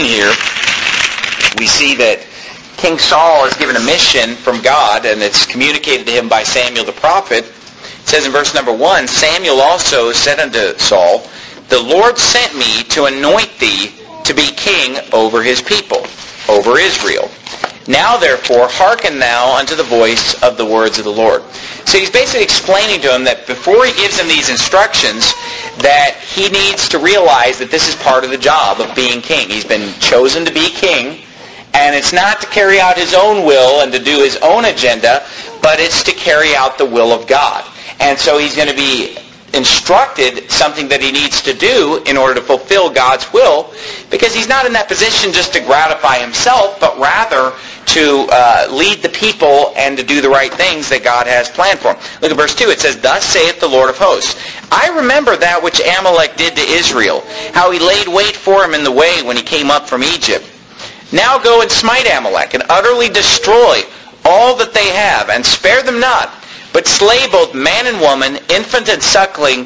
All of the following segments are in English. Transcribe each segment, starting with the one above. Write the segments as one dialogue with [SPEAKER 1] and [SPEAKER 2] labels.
[SPEAKER 1] Here we see that King Saul is given a mission from God, and it's communicated to him by Samuel the prophet. It says in verse number 1, Samuel also said unto Saul, The Lord sent me to anoint thee to be king over his people, over Israel. Now therefore hearken thou unto the voice of the words of the Lord. So he's basically explaining to him that before he gives him these instructions, that he needs to realize that this is part of the job of being king. He's been chosen to be king, and it's not to carry out his own will and to do his own agenda, but it's to carry out the will of God. And so he's going to be instructed something that he needs to do in order to fulfill God's will, because he's not in that position just to gratify himself, but rather to lead the people and to do the right things that God has planned for him. Look at verse 2. It says, Thus saith the Lord of hosts, I remember that which Amalek did to Israel, how he laid wait for him in the way when he came up from Egypt. Now go and smite Amalek, and utterly destroy all that they have, and spare them not, but slay both man and woman, infant and suckling,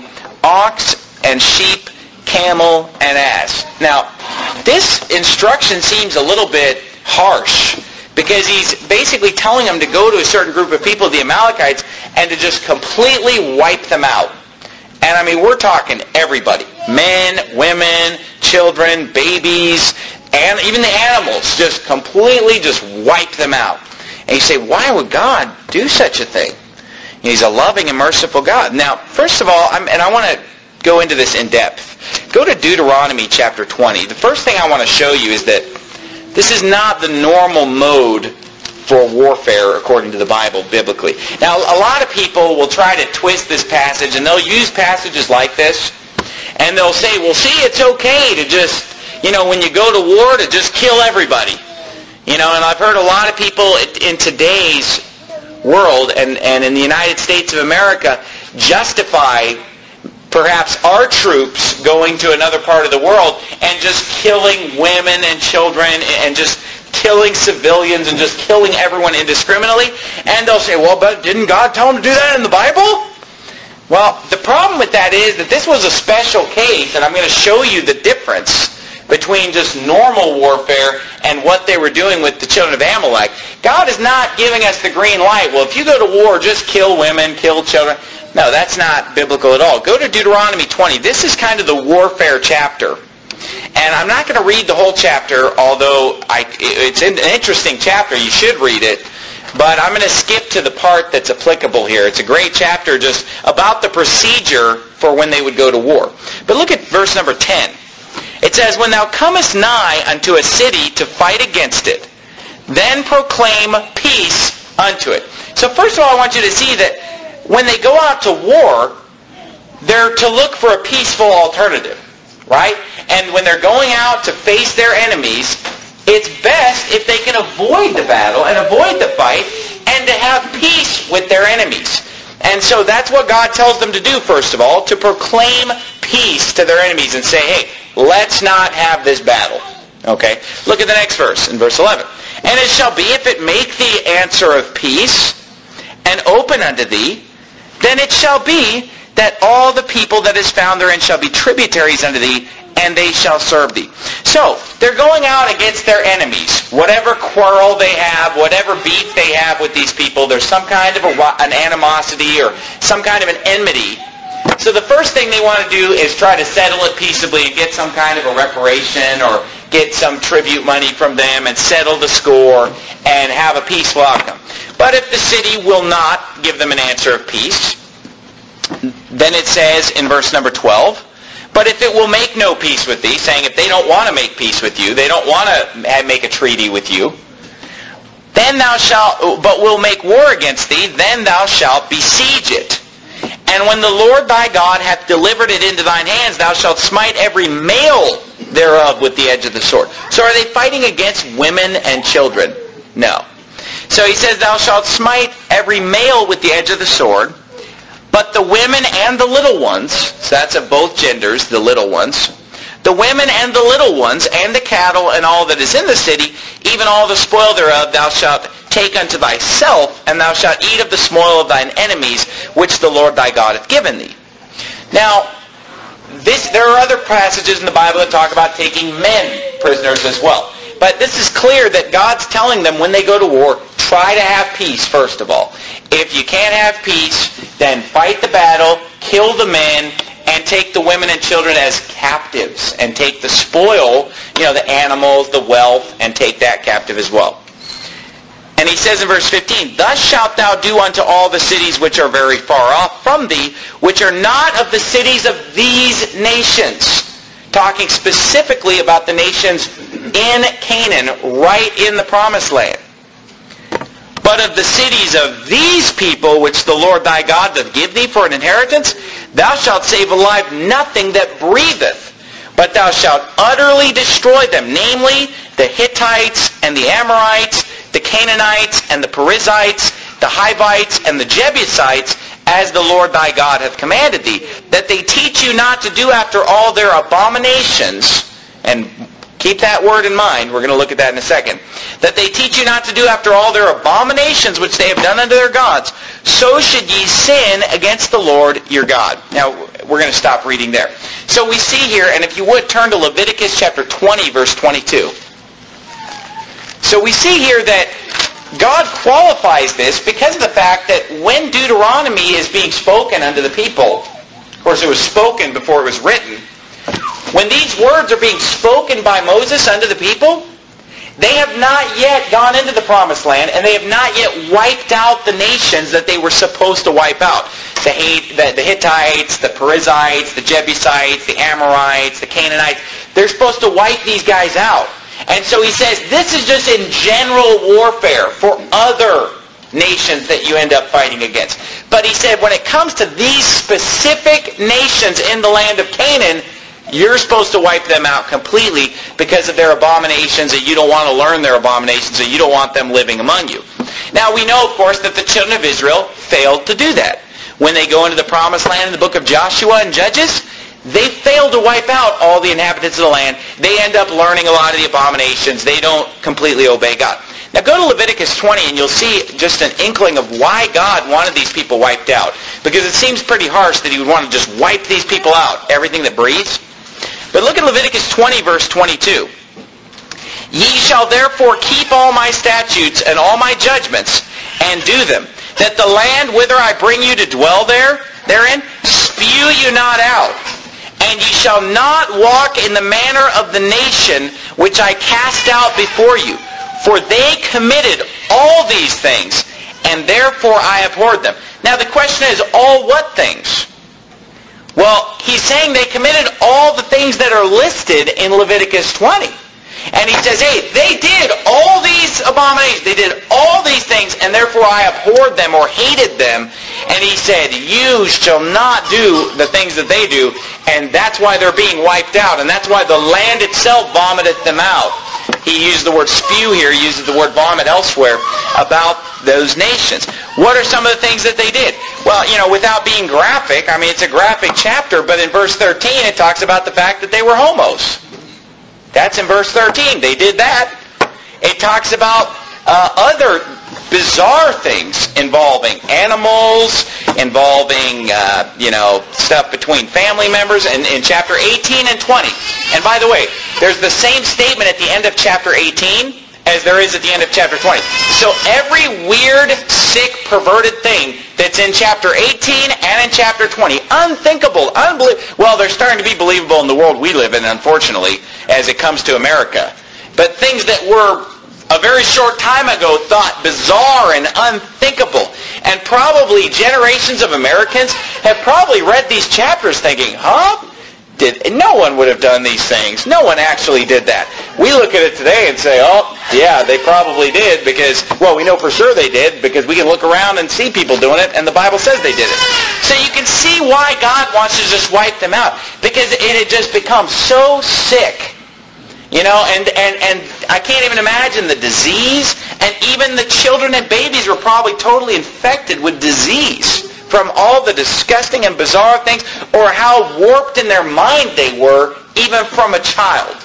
[SPEAKER 1] ox and sheep, camel and ass. Now, this instruction seems a little bit harsh, because he's basically telling them to go to a certain group of people, the Amalekites, and to just completely wipe them out. And I mean, we're talking everybody. Men, women, children, babies, and even the animals. Just completely just wipe them out. And you say, why would God do such a thing? He's a loving and merciful God. Now, first of all, and I want to go into this in depth. Go to Deuteronomy chapter 20. The first thing I want to show you is that this is not the normal mode for warfare according to the Bible, biblically. Now, a lot of people will try to twist this passage, and they'll use passages like this, and they'll say, well, see, it's okay to just, when you go to war, to just kill everybody. And I've heard a lot of people in today's world and in the United States of America justify perhaps our troops going to another part of the world and just killing women and children and just killing civilians and just killing everyone indiscriminately. And they'll say, well, but didn't God tell them to do that in the Bible? Well, the problem with that is that this was a special case, and I'm going to show you the difference between just normal warfare and what they were doing with the children of Amalek. God is not giving us the green light. Well, if you go to war, just kill women, kill children. No, that's not biblical at all. Go to Deuteronomy 20. This is kind of the warfare chapter. And I'm not going to read the whole chapter, although it's an interesting chapter. You should read it. But I'm going to skip to the part that's applicable here. It's a great chapter just about the procedure for when they would go to war. But look at verse number 10. It says, When thou comest nigh unto a city to fight against it, then proclaim peace unto it. So first of all, I want you to see that when they go out to war, they're to look for a peaceful alternative, right? And when they're going out to face their enemies, it's best if they can avoid the battle and avoid the fight and to have peace with their enemies. And so that's what God tells them to do, first of all, to proclaim peace to their enemies and say, hey, let's not have this battle. Okay? Look at the next verse, in verse 11. And it shall be, if it make thee answer of peace, and open unto thee, then it shall be that all the people that is found therein shall be tributaries unto thee, and they shall serve thee. So, they're going out against their enemies. Whatever quarrel they have, whatever beef they have with these people, there's some kind of an animosity or some kind of an enmity. So the first thing they want to do is try to settle it peaceably and get some kind of a reparation or get some tribute money from them and settle the score and have a peaceful outcome. But if the city will not give them an answer of peace, then it says in verse number 12, But if it will make no peace with thee, saying if they don't want to make peace with you, they don't want to make a treaty with you, then thou shalt, but will make war against thee, then thou shalt besiege it. And when the Lord thy God hath delivered it into thine hands, thou shalt smite every male thereof with the edge of the sword. So are they fighting against women and children? No. So he says, thou shalt smite every male with the edge of the sword, but the women and the little ones, so that's of both genders, the little ones, the women and the little ones, and the cattle and all that is in the city, even all the spoil thereof, thou shalt take unto thyself, and thou shalt eat of the spoil of thine enemies, which the Lord thy God hath given thee. Now, there are other passages in the Bible that talk about taking men prisoners as well. But this is clear that God's telling them when they go to war, try to have peace first of all. If you can't have peace, then fight the battle, kill the men, and take the women and children as captives, and take the spoil, the animals, the wealth, and take that captive as well. And he says in verse 15, Thus shalt thou do unto all the cities which are very far off from thee, which are not of the cities of these nations. Talking specifically about the nations in Canaan, right in the promised land. But of the cities of these people, which the Lord thy God doth give thee for an inheritance, thou shalt save alive nothing that breatheth, but thou shalt utterly destroy them, namely the Hittites and the Amorites, the Canaanites and the Perizzites, the Hivites and the Jebusites, as the Lord thy God hath commanded thee, that they teach you not to do after all their abominations. And keep that word in mind. We're going to look at that in a second. That they teach you not to do after all their abominations which they have done unto their gods. So should ye sin against the Lord your God. Now, we're going to stop reading there. So we see here, and if you would, turn to Leviticus chapter 20, verse 22. So we see here that God qualifies this because of the fact that when Deuteronomy is being spoken unto the people, of course it was spoken before it was written, when these words are being spoken by Moses unto the people, they have not yet gone into the promised land, and they have not yet wiped out the nations that they were supposed to wipe out. The Hittites, the Perizzites, the Jebusites, the Amorites, the Canaanites. They're supposed to wipe these guys out. And so he says, this is just in general warfare for other nations that you end up fighting against. But he said, when it comes to these specific nations in the land of Canaan, you're supposed to wipe them out completely because of their abominations, and you don't want to learn their abominations, and you don't want them living among you. Now, we know, of course, that the children of Israel failed to do that. When they go into the promised land in the book of Joshua and Judges, they fail to wipe out all the inhabitants of the land. They end up learning a lot of the abominations. They don't completely obey God. Now go to Leviticus 20 and you'll see just an inkling of why God wanted these people wiped out. Because it seems pretty harsh that he would want to just wipe these people out, everything that breathes. But look at Leviticus 20, verse 22. Ye shall therefore keep all my statutes and all my judgments, and do them, that the land whither I bring you to dwell therein, spew you not out. And ye shall not walk in the manner of the nation which I cast out before you. For they committed all these things, and therefore I abhorred them. Now the question is, all what things? Well, he's saying they committed all the things that are listed in Leviticus 20. And he says, hey, they did all these abominations. They did all these things, and therefore I abhorred them or hated them. And he said, you shall not do the things that they do. And that's why they're being wiped out. And that's why the land itself vomiteth them out. He used the word spew here. He uses the word vomit elsewhere about those nations. What are some of the things that they did? Well, without being graphic, it's a graphic chapter, but in verse 13 it talks about the fact that they were homos. That's in verse 13. They did that. It talks about other bizarre things involving animals, involving, stuff between family members in chapter 18 and 20. And by the way, there's the same statement at the end of chapter 18 as there is at the end of chapter 20. So every weird, sick, perverted thing that's in chapter 18 and in chapter 20, unthinkable, well, they're starting to be believable in the world we live in, unfortunately, as it comes to America. But things that were a very short time ago thought bizarre and unthinkable. And probably generations of Americans have probably read these chapters thinking, no one would have done these things. No one actually did that. We look at it today and say, oh, yeah, they probably did because, we know for sure they did because we can look around and see people doing it, and the Bible says they did it. So you can see why God wants to just wipe them out, because it had just become so sick. And I can't even imagine the disease, and even the children and babies were probably totally infected with disease from all the disgusting and bizarre things, or how warped in their mind they were, even from a child.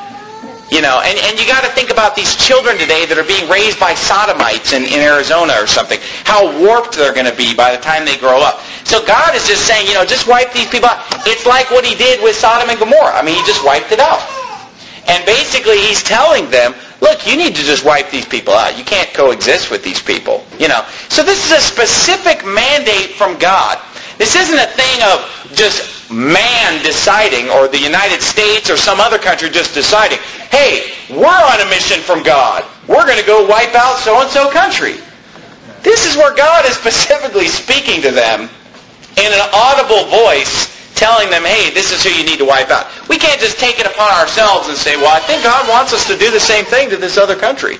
[SPEAKER 1] And you got to think about these children today that are being raised by sodomites in Arizona or something, how warped they're going to be by the time they grow up. So God is just saying, just wipe these people out. It's like what he did with Sodom and Gomorrah. He just wiped it out. And basically he's telling them, look, you need to just wipe these people out. You can't coexist with these people. So this is a specific mandate from God. This isn't a thing of just man deciding, or the United States or some other country just deciding, hey, we're on a mission from God. We're going to go wipe out so-and-so country. This is where God is specifically speaking to them in an audible voice, telling them, hey, this is who you need to wipe out. We can't just take it upon ourselves and say, well, I think God wants us to do the same thing to this other country.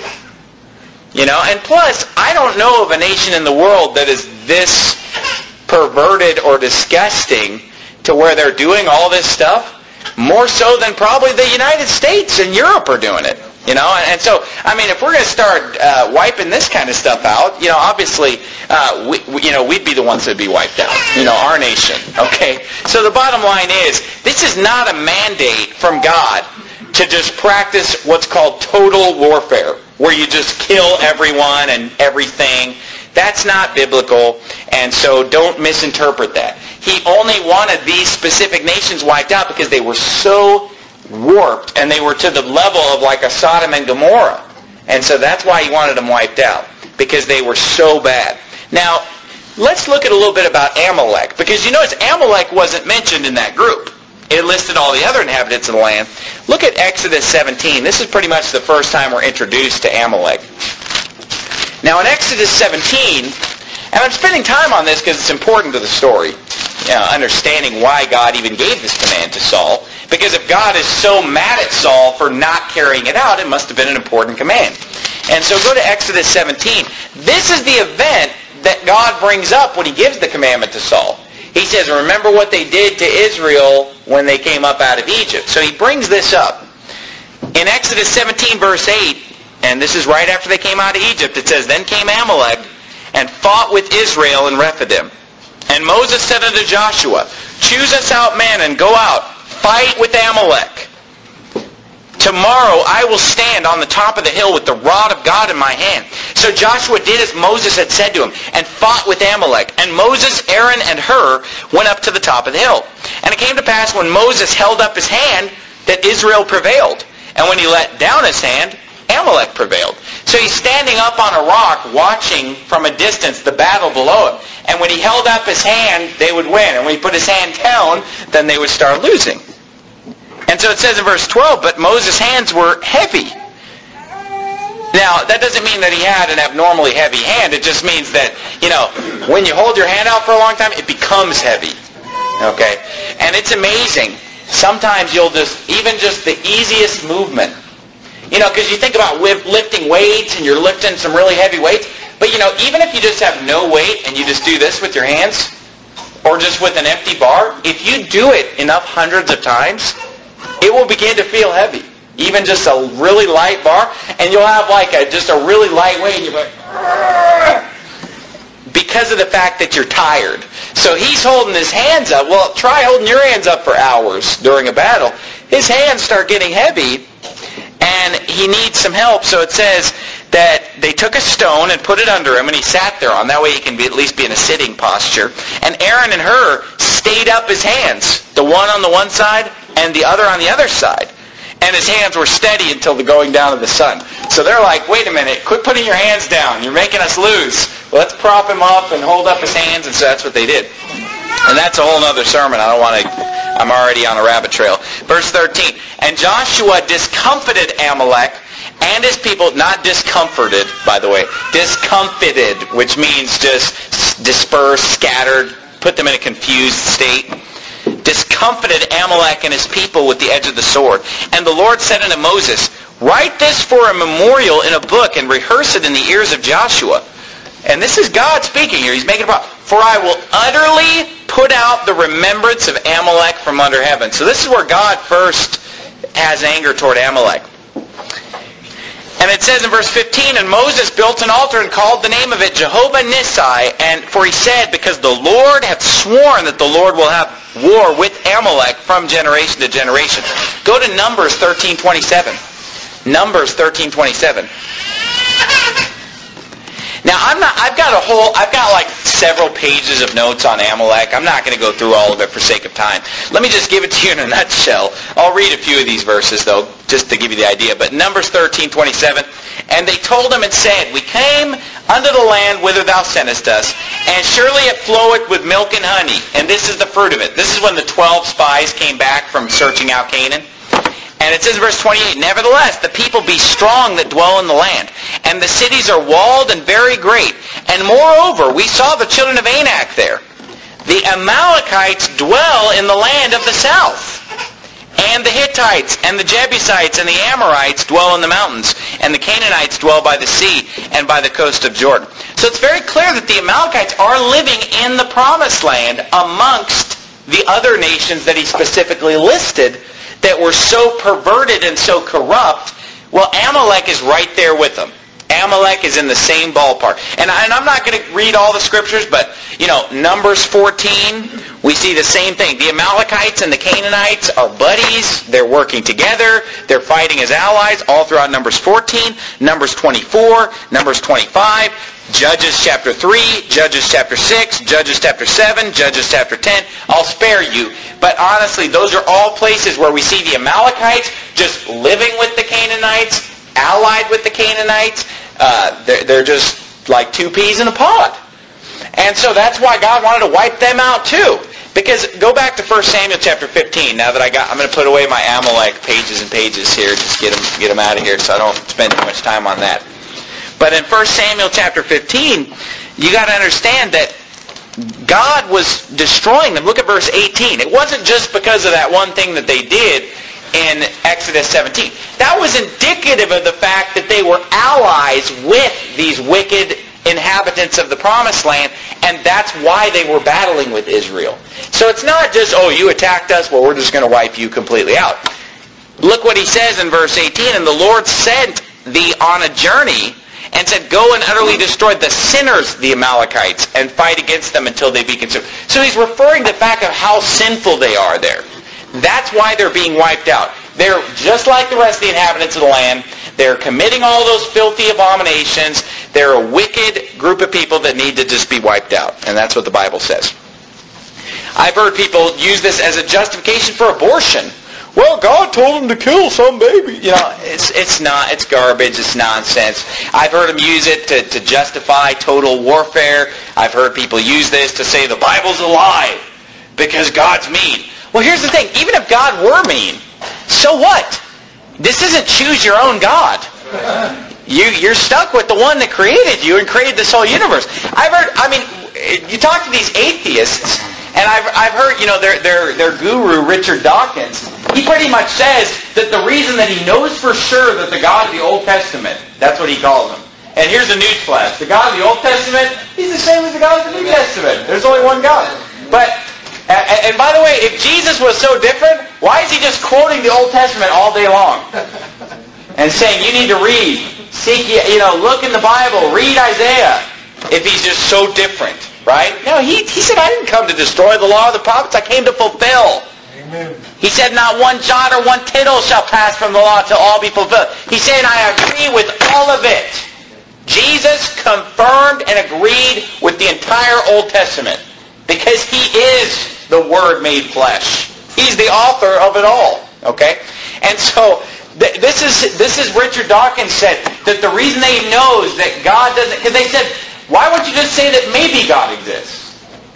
[SPEAKER 1] And plus, I don't know of a nation in the world that is this perverted or disgusting to where they're doing all this stuff, more so than probably the United States and Europe are doing it. And so, if we're going to start wiping this kind of stuff out, obviously, we'd be the ones that'd be wiped out, our nation, okay? So the bottom line is, this is not a mandate from God to just practice what's called total warfare, where you just kill everyone and everything. That's not biblical, and so don't misinterpret that. He only wanted these specific nations wiped out because they were so warped, and they were to the level of like a Sodom and Gomorrah. And so that's why he wanted them wiped out, because they were so bad. Now, let's look at a little bit about Amalek, because you notice Amalek wasn't mentioned in that group. It listed all the other inhabitants of the land. Look at Exodus 17. This is pretty much the first time we're introduced to Amalek. Now in Exodus 17, and I'm spending time on this because it's important to the story, understanding why God even gave this command to Saul. Because if God is so mad at Saul for not carrying it out, it must have been an important command. And so go to Exodus 17. This is the event that God brings up when he gives the commandment to Saul. He says, remember what they did to Israel when they came up out of Egypt. So he brings this up. In Exodus 17, verse 8, and this is right after they came out of Egypt, it says, then came Amalek and fought with Israel in Rephidim. And Moses said unto Joshua, choose us out men and go out, fight with Amalek. Tomorrow I will stand on the top of the hill with the rod of God in my hand. So Joshua did as Moses had said to him, and fought with Amalek. And Moses, Aaron, and Hur went up to the top of the hill. And it came to pass when Moses held up his hand that Israel prevailed. And when he let down his hand, Amalek prevailed. So he's standing up on a rock watching from a distance the battle below him. And when he held up his hand, they would win. And when he put his hand down, then they would start losing. And so it says in verse 12, but Moses' hands were heavy. Now, that doesn't mean that he had an abnormally heavy hand. It just means that, when you hold your hand out for a long time, it becomes heavy. Okay? And it's amazing. Sometimes you'll even just the easiest movement, because you think about lifting weights and you're lifting some really heavy weights, but even if you just have no weight and you just do this with your hands, or just with an empty bar, if you do it enough hundreds of times, it will begin to feel heavy. Even just a really light bar, and you'll have just a really light weight, and you're like, because of the fact that you're tired. So he's holding his hands up. Well, try holding your hands up for hours during a battle. His hands start getting heavy, and he needs some help. So it says that they took a stone and put it under him, and he sat there on. That way he can at least be in a sitting posture. And Aaron and Hur stayed up his hands, the one on the one side and the other on the other side. And his hands were steady until the going down of the sun. So they're like, wait a minute, quit putting your hands down. You're making us lose. Well, let's prop him up and hold up his hands. And so that's what they did. And that's a whole other sermon. I'm already on a rabbit trail. Verse 13, and Joshua discomfited Amalek and his people, not discomforted, by the way, discomfited, which means just dispersed, scattered, put them in a confused state. Discomfited Amalek and his people with the edge of the sword. And the Lord said unto Moses, write this for a memorial in a book and rehearse it in the ears of Joshua. And this is God speaking here. He's making a promise. For I will utterly put out the remembrance of Amalek from under heaven. So this is where God first has anger toward Amalek. And it says in verse 15, and Moses built an altar and called the name of it Jehovah Nissi. And for he said, because the Lord hath sworn that the Lord will have war with Amalek from generation to generation. Go to Numbers 13:27. Numbers 13:27. Now, I've got like several pages of notes on Amalek. I'm not going to go through all of it for sake of time. Let me just give it to you in a nutshell. I'll read a few of these verses, though, just to give you the idea. But Numbers 13:27, and they told him and said, we came unto the land whither thou sentest us, and surely it floweth with milk and honey. And this is the fruit of it. This is when the 12 spies came back from searching out Canaan. And it says in verse 28, nevertheless, the people be strong that dwell in the land, and the cities are walled and very great. And moreover, we saw the children of Anak there. The Amalekites dwell in the land of the south. And the Hittites, and the Jebusites, and the Amorites dwell in the mountains. And the Canaanites dwell by the sea and by the coast of Jordan. So it's very clear that the Amalekites are living in the promised land amongst the other nations that he specifically listed that were so perverted and so corrupt. Well, Amalek is right there with them. Amalek is in the same ballpark. And I'm not going to read all the scriptures, but, Numbers 14, we see the same thing. The Amalekites and the Canaanites are buddies. They're working together. They're fighting as allies all throughout Numbers 14, Numbers 24, Numbers 25, Judges chapter 3, Judges chapter 6, Judges chapter 7, Judges chapter 10. I'll spare you. But honestly, those are all places where we see the Amalekites just living with the Canaanites, allied with the Canaanites. They're just like two peas in a pod. And so that's why God wanted to wipe them out too. Because go back to 1 Samuel chapter 15. Now that I'm going to put away my Amalek pages and pages here. Just get them out of here so I don't spend too much time on that. But in 1 Samuel chapter 15, you got to understand that God was destroying them. Look at verse 18. It wasn't just because of that one thing that they did in Exodus 17. That was indicative of the fact that they were allies with these wicked inhabitants of the promised land, and that's why they were battling with Israel. So it's not just, you attacked us, well, we're just going to wipe you completely out. Look what he says in verse 18, and the Lord sent thee on a journey and said, go and utterly destroy the sinners, the Amalekites, and fight against them until they be consumed. So he's referring to the fact of how sinful they are there. That's why they're being wiped out. They're just like the rest of the inhabitants of the land. They're committing all those filthy abominations. They're a wicked group of people that need to just be wiped out. And that's what the Bible says. I've heard people use this as a justification for abortion. Well, God told him to kill some baby. It's not. It's garbage. It's nonsense. I've heard them use it to justify total warfare. I've heard people use this to say the Bible's a lie because God's mean. Well, here's the thing. Even if God were mean, so what? This isn't choose your own God. You're stuck with the one that created you and created this whole universe. You talk to these atheists, and I've heard, their guru, Richard Dawkins, he pretty much says that the reason that he knows for sure that the God of the Old Testament, that's what he calls him. And here's a newsflash. The God of the Old Testament, he's the same as the God of the New Testament. There's only one God. And by the way, if Jesus was so different, why is he just quoting the Old Testament all day long? And saying, you need to read, seek, look in the Bible, read Isaiah, if he's just so different, right? No, he said, I didn't come to destroy the law of the prophets, I came to fulfill. Amen. He said, not one jot or one tittle shall pass from the law till all be fulfilled. He said, I agree with all of it. Jesus confirmed and agreed with the entire Old Testament because he is the Word made flesh. He's the author of it all. Okay? And so this is Richard Dawkins said that the reason they knows that God doesn't, because they said, why wouldn't you just say that maybe God exists?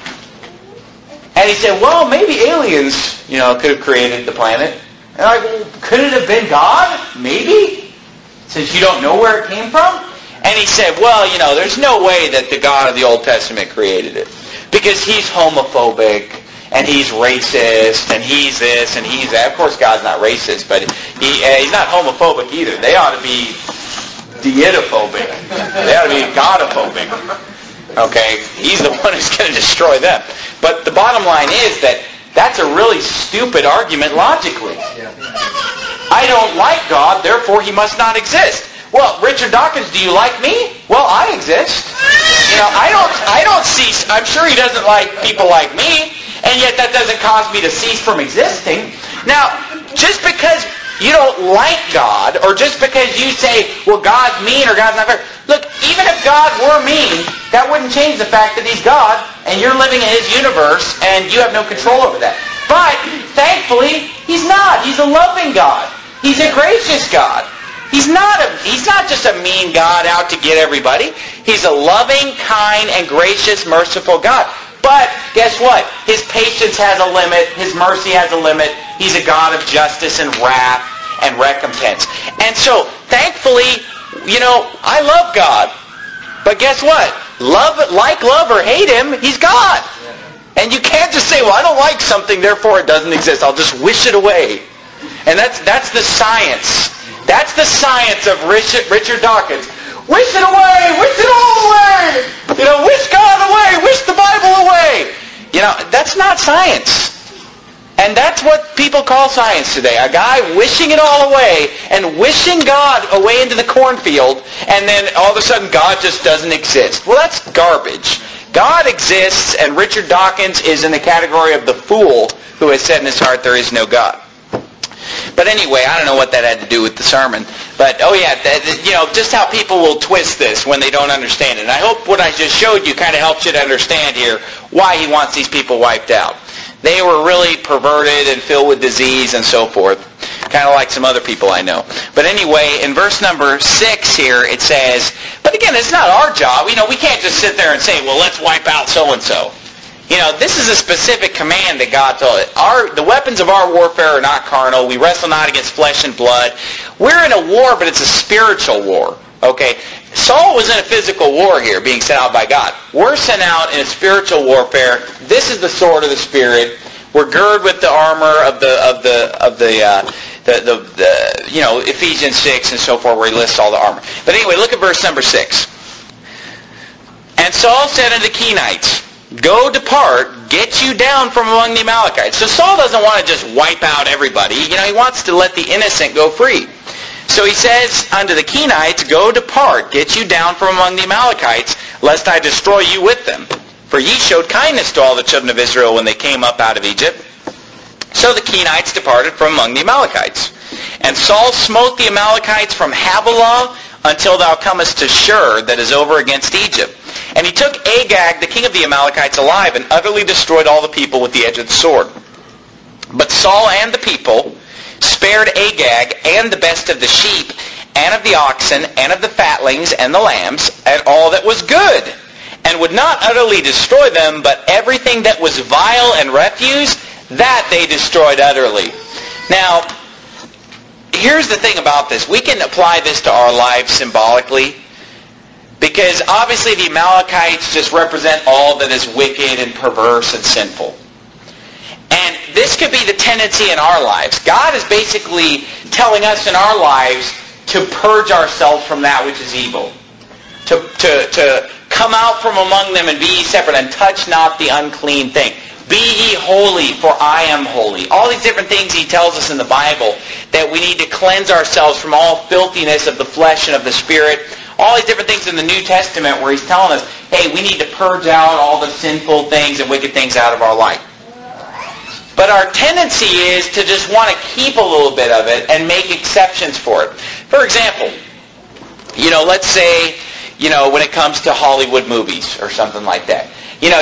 [SPEAKER 1] And he said, well, maybe aliens, could have created the planet. And I'm like, well, could it have been God? Maybe? Since you don't know where it came from? And he said, well, there's no way that the God of the Old Testament created it. Because he's homophobic, and he's racist, and he's this, and he's that. Of course, God's not racist, but he's not homophobic either. They ought to be deitophobic. They ought to be godophobic. Okay? He's the one who's going to destroy them. But the bottom line is that that's a really stupid argument logically. I don't like God, therefore he must not exist. Well, Richard Dawkins, do you like me? Well, I exist. I don't cease. I'm sure he doesn't like people like me, and yet that doesn't cause me to cease from existing. Now, just because you don't like God, or just because you say, well, God's mean or God's not fair. Look, even if God were mean, that wouldn't change the fact that He's God, and you're living in His universe, and you have no control over that. But, thankfully, He's not. He's a loving God. He's a gracious God. He's not just a mean God out to get everybody. He's a loving, kind, and gracious, merciful God. But guess what? His patience has a limit. His mercy has a limit. He's a God of justice and wrath and recompense. And so, thankfully, I love God. But guess what? Love or hate Him, He's God. And you can't just say, well, I don't like something, therefore it doesn't exist. I'll just wish it away. And that's the science. That's the science of Richard Dawkins. Wish it away! Wish it all away! Wish God away! Wish the Bible away! That's not science. And that's what people call science today. A guy wishing it all away and wishing God away into the cornfield, and then all of a sudden God just doesn't exist. Well, that's garbage. God exists, and Richard Dawkins is in the category of the fool who has said in his heart there is no God. But anyway, I don't know what that had to do with the sermon. But, just how people will twist this when they don't understand it. And I hope what I just showed you kind of helps you to understand here why he wants these people wiped out. They were really perverted and filled with disease and so forth. Kind of like some other people I know. But anyway, in verse number 6 here, it says, but again, it's not our job. We can't just sit there and say, well, let's wipe out so-and-so. This is a specific command that God told it. The weapons of our warfare are not carnal. We wrestle not against flesh and blood. We're in a war, but it's a spiritual war. Okay? Saul was in a physical war here, being sent out by God. We're sent out in a spiritual warfare. This is the sword of the Spirit. We're girded with the armor of Ephesians 6 and so forth, where he lists all the armor. But anyway, look at verse number 6. And Saul said unto the Kenites, go depart, get you down from among the Amalekites. So Saul doesn't want to just wipe out everybody. He wants to let the innocent go free. So he says unto the Kenites, go depart, get you down from among the Amalekites, lest I destroy you with them. For ye showed kindness to all the children of Israel when they came up out of Egypt. So the Kenites departed from among the Amalekites. And Saul smote the Amalekites from Havilah until thou comest to Shur, that is over against Egypt. And he took Agag, the king of the Amalekites, alive, and utterly destroyed all the people with the edge of the sword. But Saul and the people spared Agag and the best of the sheep, and of the oxen, and of the fatlings, and the lambs, and all that was good, and would not utterly destroy them, but everything that was vile and refuse, that they destroyed utterly. Now, here's the thing about this. We can apply this to our lives symbolically, because obviously the Amalekites just represent all that is wicked and perverse and sinful. And this could be the tendency in our lives. God is basically telling us in our lives to purge ourselves from that which is evil. To come out from among them and be ye separate, and touch not the unclean thing. Be ye holy, for I am holy. All these different things he tells us in the Bible, that we need to cleanse ourselves from all filthiness of the flesh and of the spirit. All these different things in the New Testament where he's telling us, hey, we need to purge out all the sinful things and wicked things out of our life. But our tendency is to just want to keep a little bit of it and make exceptions for it. For example, let's say, when it comes to Hollywood movies or something like that.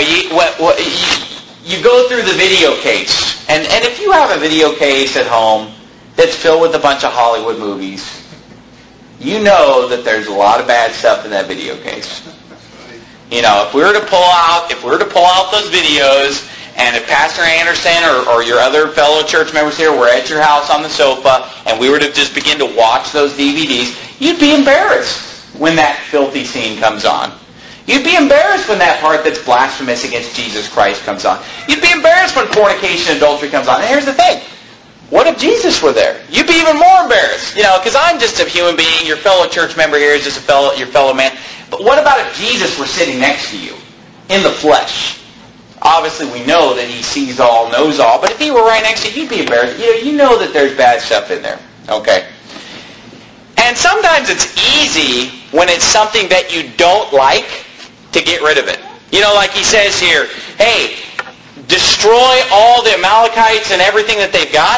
[SPEAKER 1] You go through the video case, and if you have a video case at home that's filled with a bunch of Hollywood movies, you know that there's a lot of bad stuff in that video case. If we were to pull out those videos, and if Pastor Anderson or your other fellow church members here were at your house on the sofa, and we were to just begin to watch those DVDs, you'd be embarrassed when that filthy scene comes on. You'd be embarrassed when that part that's blasphemous against Jesus Christ comes on. You'd be embarrassed when fornication and adultery comes on. And here's the thing. What if Jesus were there? You'd be even more embarrassed. Because I'm just a human being. Your fellow church member here is just your fellow man. But what about if Jesus were sitting next to you in the flesh? Obviously, we know that he sees all, knows all. But if he were right next to you, you'd be embarrassed. You know that there's bad stuff in there. Okay? And sometimes it's easy when it's something that you don't like to get rid of it. Like he says here, hey, destroy all the Amalekites and everything that they've got.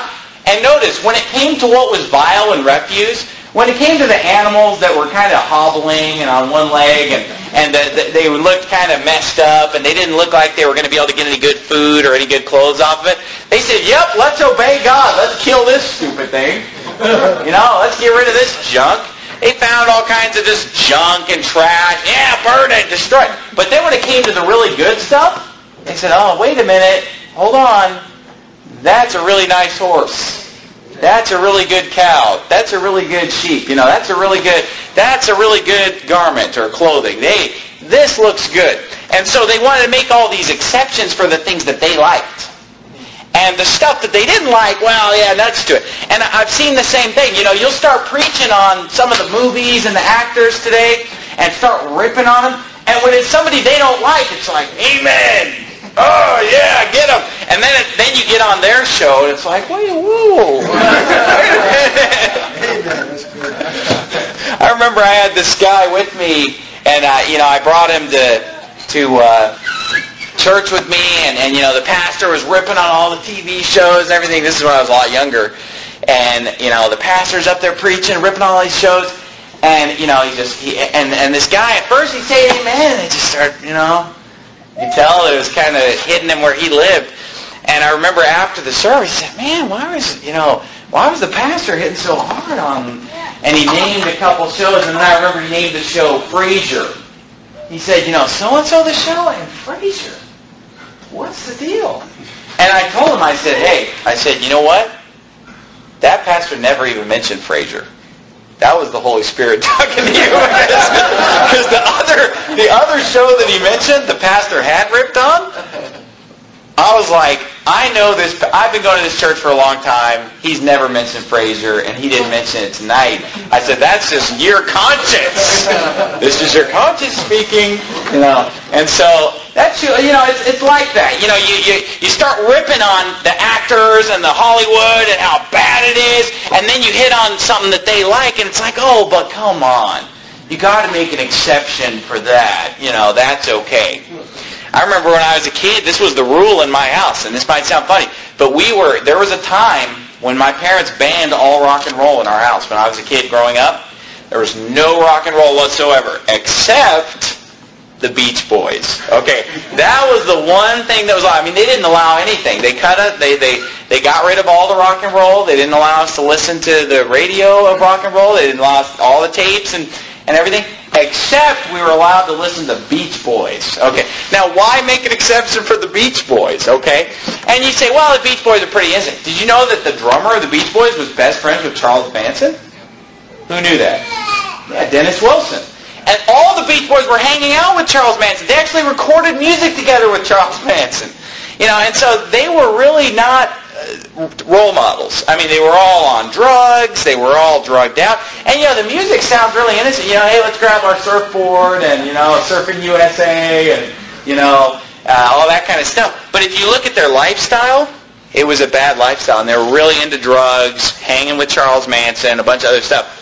[SPEAKER 1] And notice, when it came to what was vile and refuse, when it came to the animals that were kind of hobbling and on one leg and they looked kind of messed up and they didn't look like they were going to be able to get any good food or any good clothes off of it, they said, yep, let's obey God. Let's kill this stupid thing. Let's get rid of this junk. They found all kinds of just junk and trash. Yeah, burn it, destroy it. But then when it came to the really good stuff, they said, oh, wait a minute. Hold on. That's a really nice horse. That's a really good cow. That's a really good sheep. That's a really good garment or clothing. This looks good. And so they wanted to make all these exceptions for the things that they liked. And the stuff that they didn't like, well, yeah, nuts to it. And I've seen the same thing. You'll start preaching on some of the movies and the actors today and start ripping on them. And when it's somebody they don't like, it's like, amen. Oh, yeah, get them. And then you get on their show, and it's like, wait, whoa. I remember I had this guy with me, and I brought him to church with me, and the pastor was ripping on all the TV shows and everything. This is when I was a lot younger. And, the pastor's up there preaching, ripping on all these shows. And, and this guy, at first he'd say amen, and it just started, you tell it was kind of hitting him where he lived. And I remember after the service, he said, man, why was the pastor hitting so hard on... And he named a couple shows, and then I remember he named the show Frasier. He said, so-and-so the show, and Frasier. What's the deal? And I told him, I said, you know what? That pastor never even mentioned Frasier. That was the Holy Spirit talking to you. Because the other show that he mentioned, the pastor had ripped on, I was like, I know this. I've been going to this church for a long time. He's never mentioned Frasier, and he didn't mention it tonight. I said, that's just your conscience. This is your conscience speaking. And so that's it's like that. You start ripping on the actors and the Hollywood and how bad it is, and then you hit on something that they like, and it's like, oh, but come on, you got to make an exception for that. That's okay. I remember when I was a kid, this was the rule in my house, and this might sound funny, but there was a time when my parents banned all rock and roll in our house. When I was a kid growing up, there was no rock and roll whatsoever, except the Beach Boys. Okay, that was the one thing that was allowed. They didn't allow anything. They got rid of all the rock and roll. They didn't allow us to listen to the radio of rock and roll. They didn't allow us all the tapes and everything, except we were allowed to listen to Beach Boys. Okay, now why make an exception for the Beach Boys, okay? And you say, well, the Beach Boys are pretty innocent. Did you know that the drummer of the Beach Boys was best friends with Charles Manson? Who knew that? Yeah, Dennis Wilson. And all the Beach Boys were hanging out with Charles Manson. They actually recorded music together with Charles Manson. And so they were really not role models. They were all on drugs. They were all drugged out. And, the music sounds really innocent. Hey, let's grab our surfboard and, Surfing USA and, all that kind of stuff. But if you look at their lifestyle, it was a bad lifestyle. And they were really into drugs, hanging with Charles Manson, a bunch of other stuff.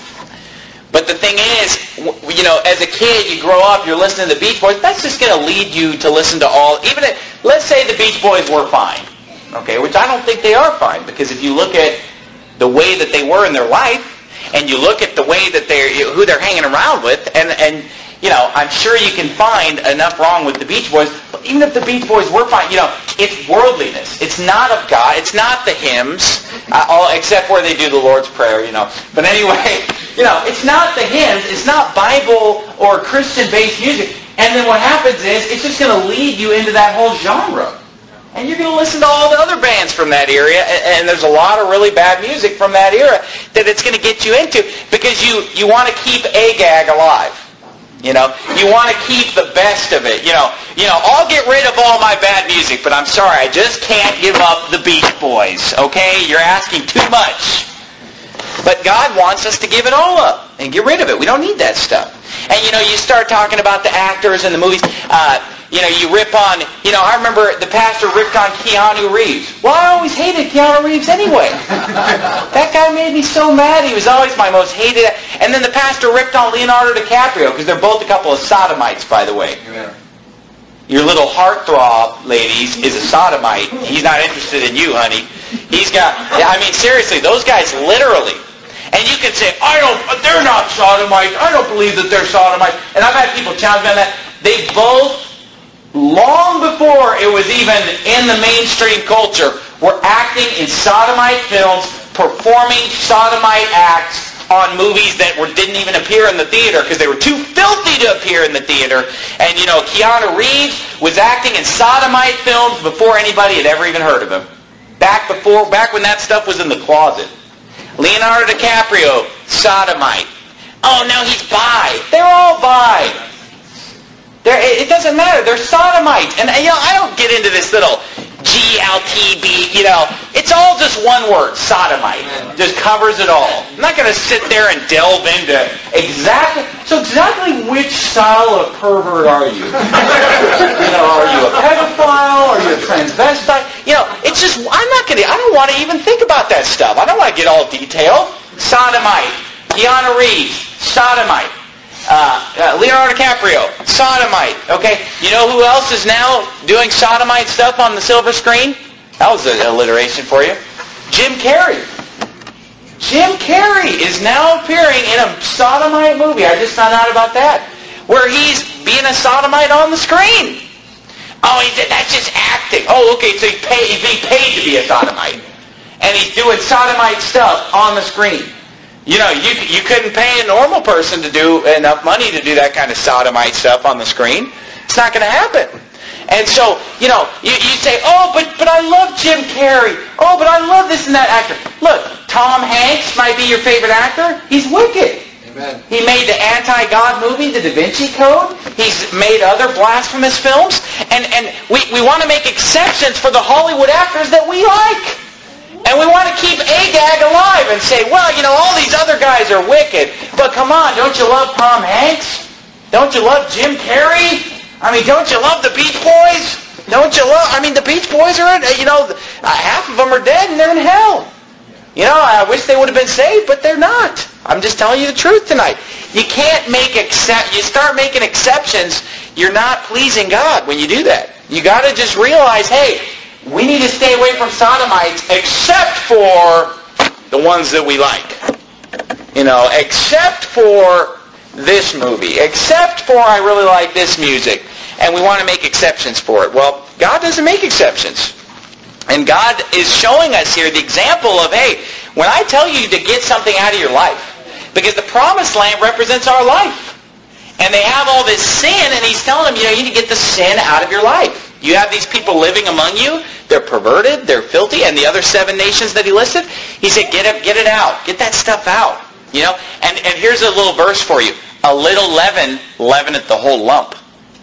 [SPEAKER 1] But the thing is, as a kid, you grow up, you're listening to the Beach Boys. That's just going to lead you to listen to let's say the Beach Boys were fine. Okay, which I don't think they are fine, because if you look at the way that they were in their life, and you look at the way that who they're hanging around with, and I'm sure you can find enough wrong with the Beach Boys, but even if the Beach Boys were fine, it's worldliness. It's not of God. It's not the hymns, except where they do the Lord's Prayer, But anyway, it's not the hymns. It's not Bible or Christian-based music. And then what happens is, it's just going to lead you into that whole genre. And you're going to listen to all the other bands from that era, and there's a lot of really bad music from that era that it's going to get you into, because you want to keep Agag alive. You want to keep the best of it. I'll get rid of all my bad music, but I'm sorry, I just can't give up the Beach Boys. Okay, you're asking too much. But God wants us to give it all up and get rid of it. We don't need that stuff. And you start talking about the actors and the movies. You rip on, I remember the pastor ripped on Keanu Reeves. Well, I always hated Keanu Reeves anyway. That guy made me so mad. He was always my most hated. And then the pastor ripped on Leonardo DiCaprio, because they're both a couple of sodomites, by the way. Yeah. Your little heartthrob, ladies, is a sodomite. He's not interested in you, honey. Seriously, those guys literally. And you can say, they're not sodomites. I don't believe that they're sodomites. And I've had people challenge me on that. They both, long before it was even in the mainstream culture, were acting in sodomite films, performing sodomite acts on movies that didn't even appear in the theater because they were too filthy to appear in the theater. And, Keanu Reeves was acting in sodomite films before anybody had ever even heard of him. Back when that stuff was in the closet. Leonardo DiCaprio, sodomite. Oh, now he's bi. They're all bi. It doesn't matter. They're sodomites. And, I don't get into this little GLTB, It's all just one word, sodomite. Just covers it all. I'm not going to sit there and delve into exactly which style of pervert are you? Are you a pedophile? Are you a transvestite? It's just, I don't want to even think about that stuff. I don't want to get all detailed. Sodomite. Keanu Reeves, sodomite. Leonardo DiCaprio, sodomite. Okay, you know who else is now doing sodomite stuff on the silver screen? That was an alliteration for you. Jim Carrey. Jim Carrey is now appearing in a sodomite movie. I just found out about that, where he's being a sodomite on the screen. Oh, that's just acting. Oh, okay, so he's being paid to be a sodomite, and he's doing sodomite stuff on the screen. You couldn't pay a normal person to do enough money to do that kind of sodomite stuff on the screen. It's not going to happen. And so, you say, oh, but I love Jim Carrey. Oh, but I love this and that actor. Look, Tom Hanks might be your favorite actor. He's wicked. Amen. He made the anti-God movie, The Da Vinci Code. He's made other blasphemous films. And we want to make exceptions for the Hollywood actors that we like. And we want to keep Agag alive and say, well, all these other guys are wicked. But come on, don't you love Tom Hanks? Don't you love Jim Carrey? Don't you love the Beach Boys? Don't you love, the Beach Boys are, half of them are dead and they're in hell. I wish they would have been saved, but they're not. I'm just telling you the truth tonight. You can't you start making exceptions, you're not pleasing God when you do that. You got to just realize, hey, we need to stay away from sodomites except for the ones that we like. Except for this movie. Except for I really like this music. And we want to make exceptions for it. Well, God doesn't make exceptions. And God is showing us here the example of, hey, when I tell you to get something out of your life, because the promised land represents our life. And they have all this sin, and he's telling them, you need to get the sin out of your life. You have these people living among you. They're perverted. They're filthy. And the other 7 nations that he listed, he said, get it out. Get that stuff out. And here's a little verse for you. A little leaven leaveneth the whole lump.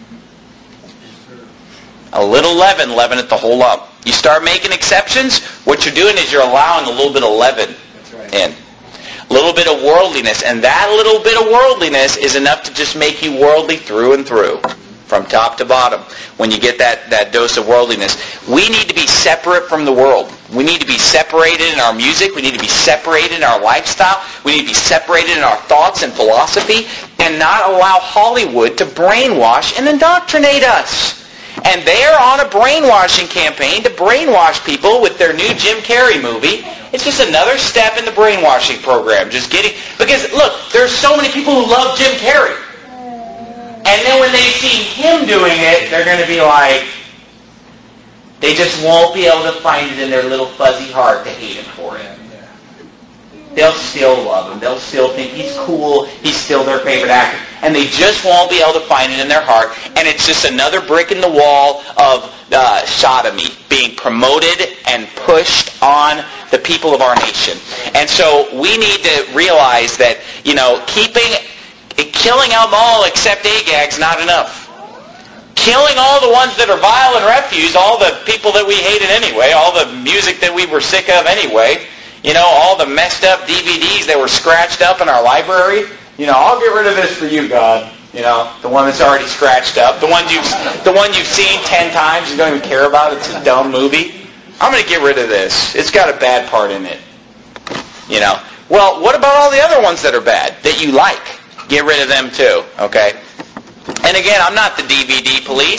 [SPEAKER 1] A little leaven leaveneth the whole lump. You start making exceptions, what you're doing is you're allowing a little bit of leaven in. A little bit of worldliness. And that little bit of worldliness is enough to just make you worldly through and through. From top to bottom, when you get that dose of worldliness. We need to be separate from the world. We need to be separated in our music. We need to be separated in our lifestyle. We need to be separated in our thoughts and philosophy and not allow Hollywood to brainwash and indoctrinate us. And they are on a brainwashing campaign to brainwash people with their new Jim Carrey movie. It's just another step in the brainwashing program. Because look, there's so many people who love Jim Carrey. And then when they see him doing it, they're going to be like, they just won't be able to find it in their little fuzzy heart to hate him for it. They'll still love him. They'll still think he's cool. He's still their favorite actor. And they just won't be able to find it in their heart. And it's just another brick in the wall of sodomy being promoted and pushed on the people of our nation. And so we need to realize that, killing them all except Agag's not enough. Killing all the ones that are vile and refuse, all the people that we hated anyway, all the music that we were sick of anyway, all the messed up DVDs that were scratched up in our library, I'll get rid of this for you, God. The one that's already scratched up, the one you've seen 10 times, you don't even care about it, it's a dumb movie. I'm going to get rid of this. It's got a bad part in it. Well, what about all the other ones that are bad, that you like? Get rid of them too, okay? And again, I'm not the DVD police,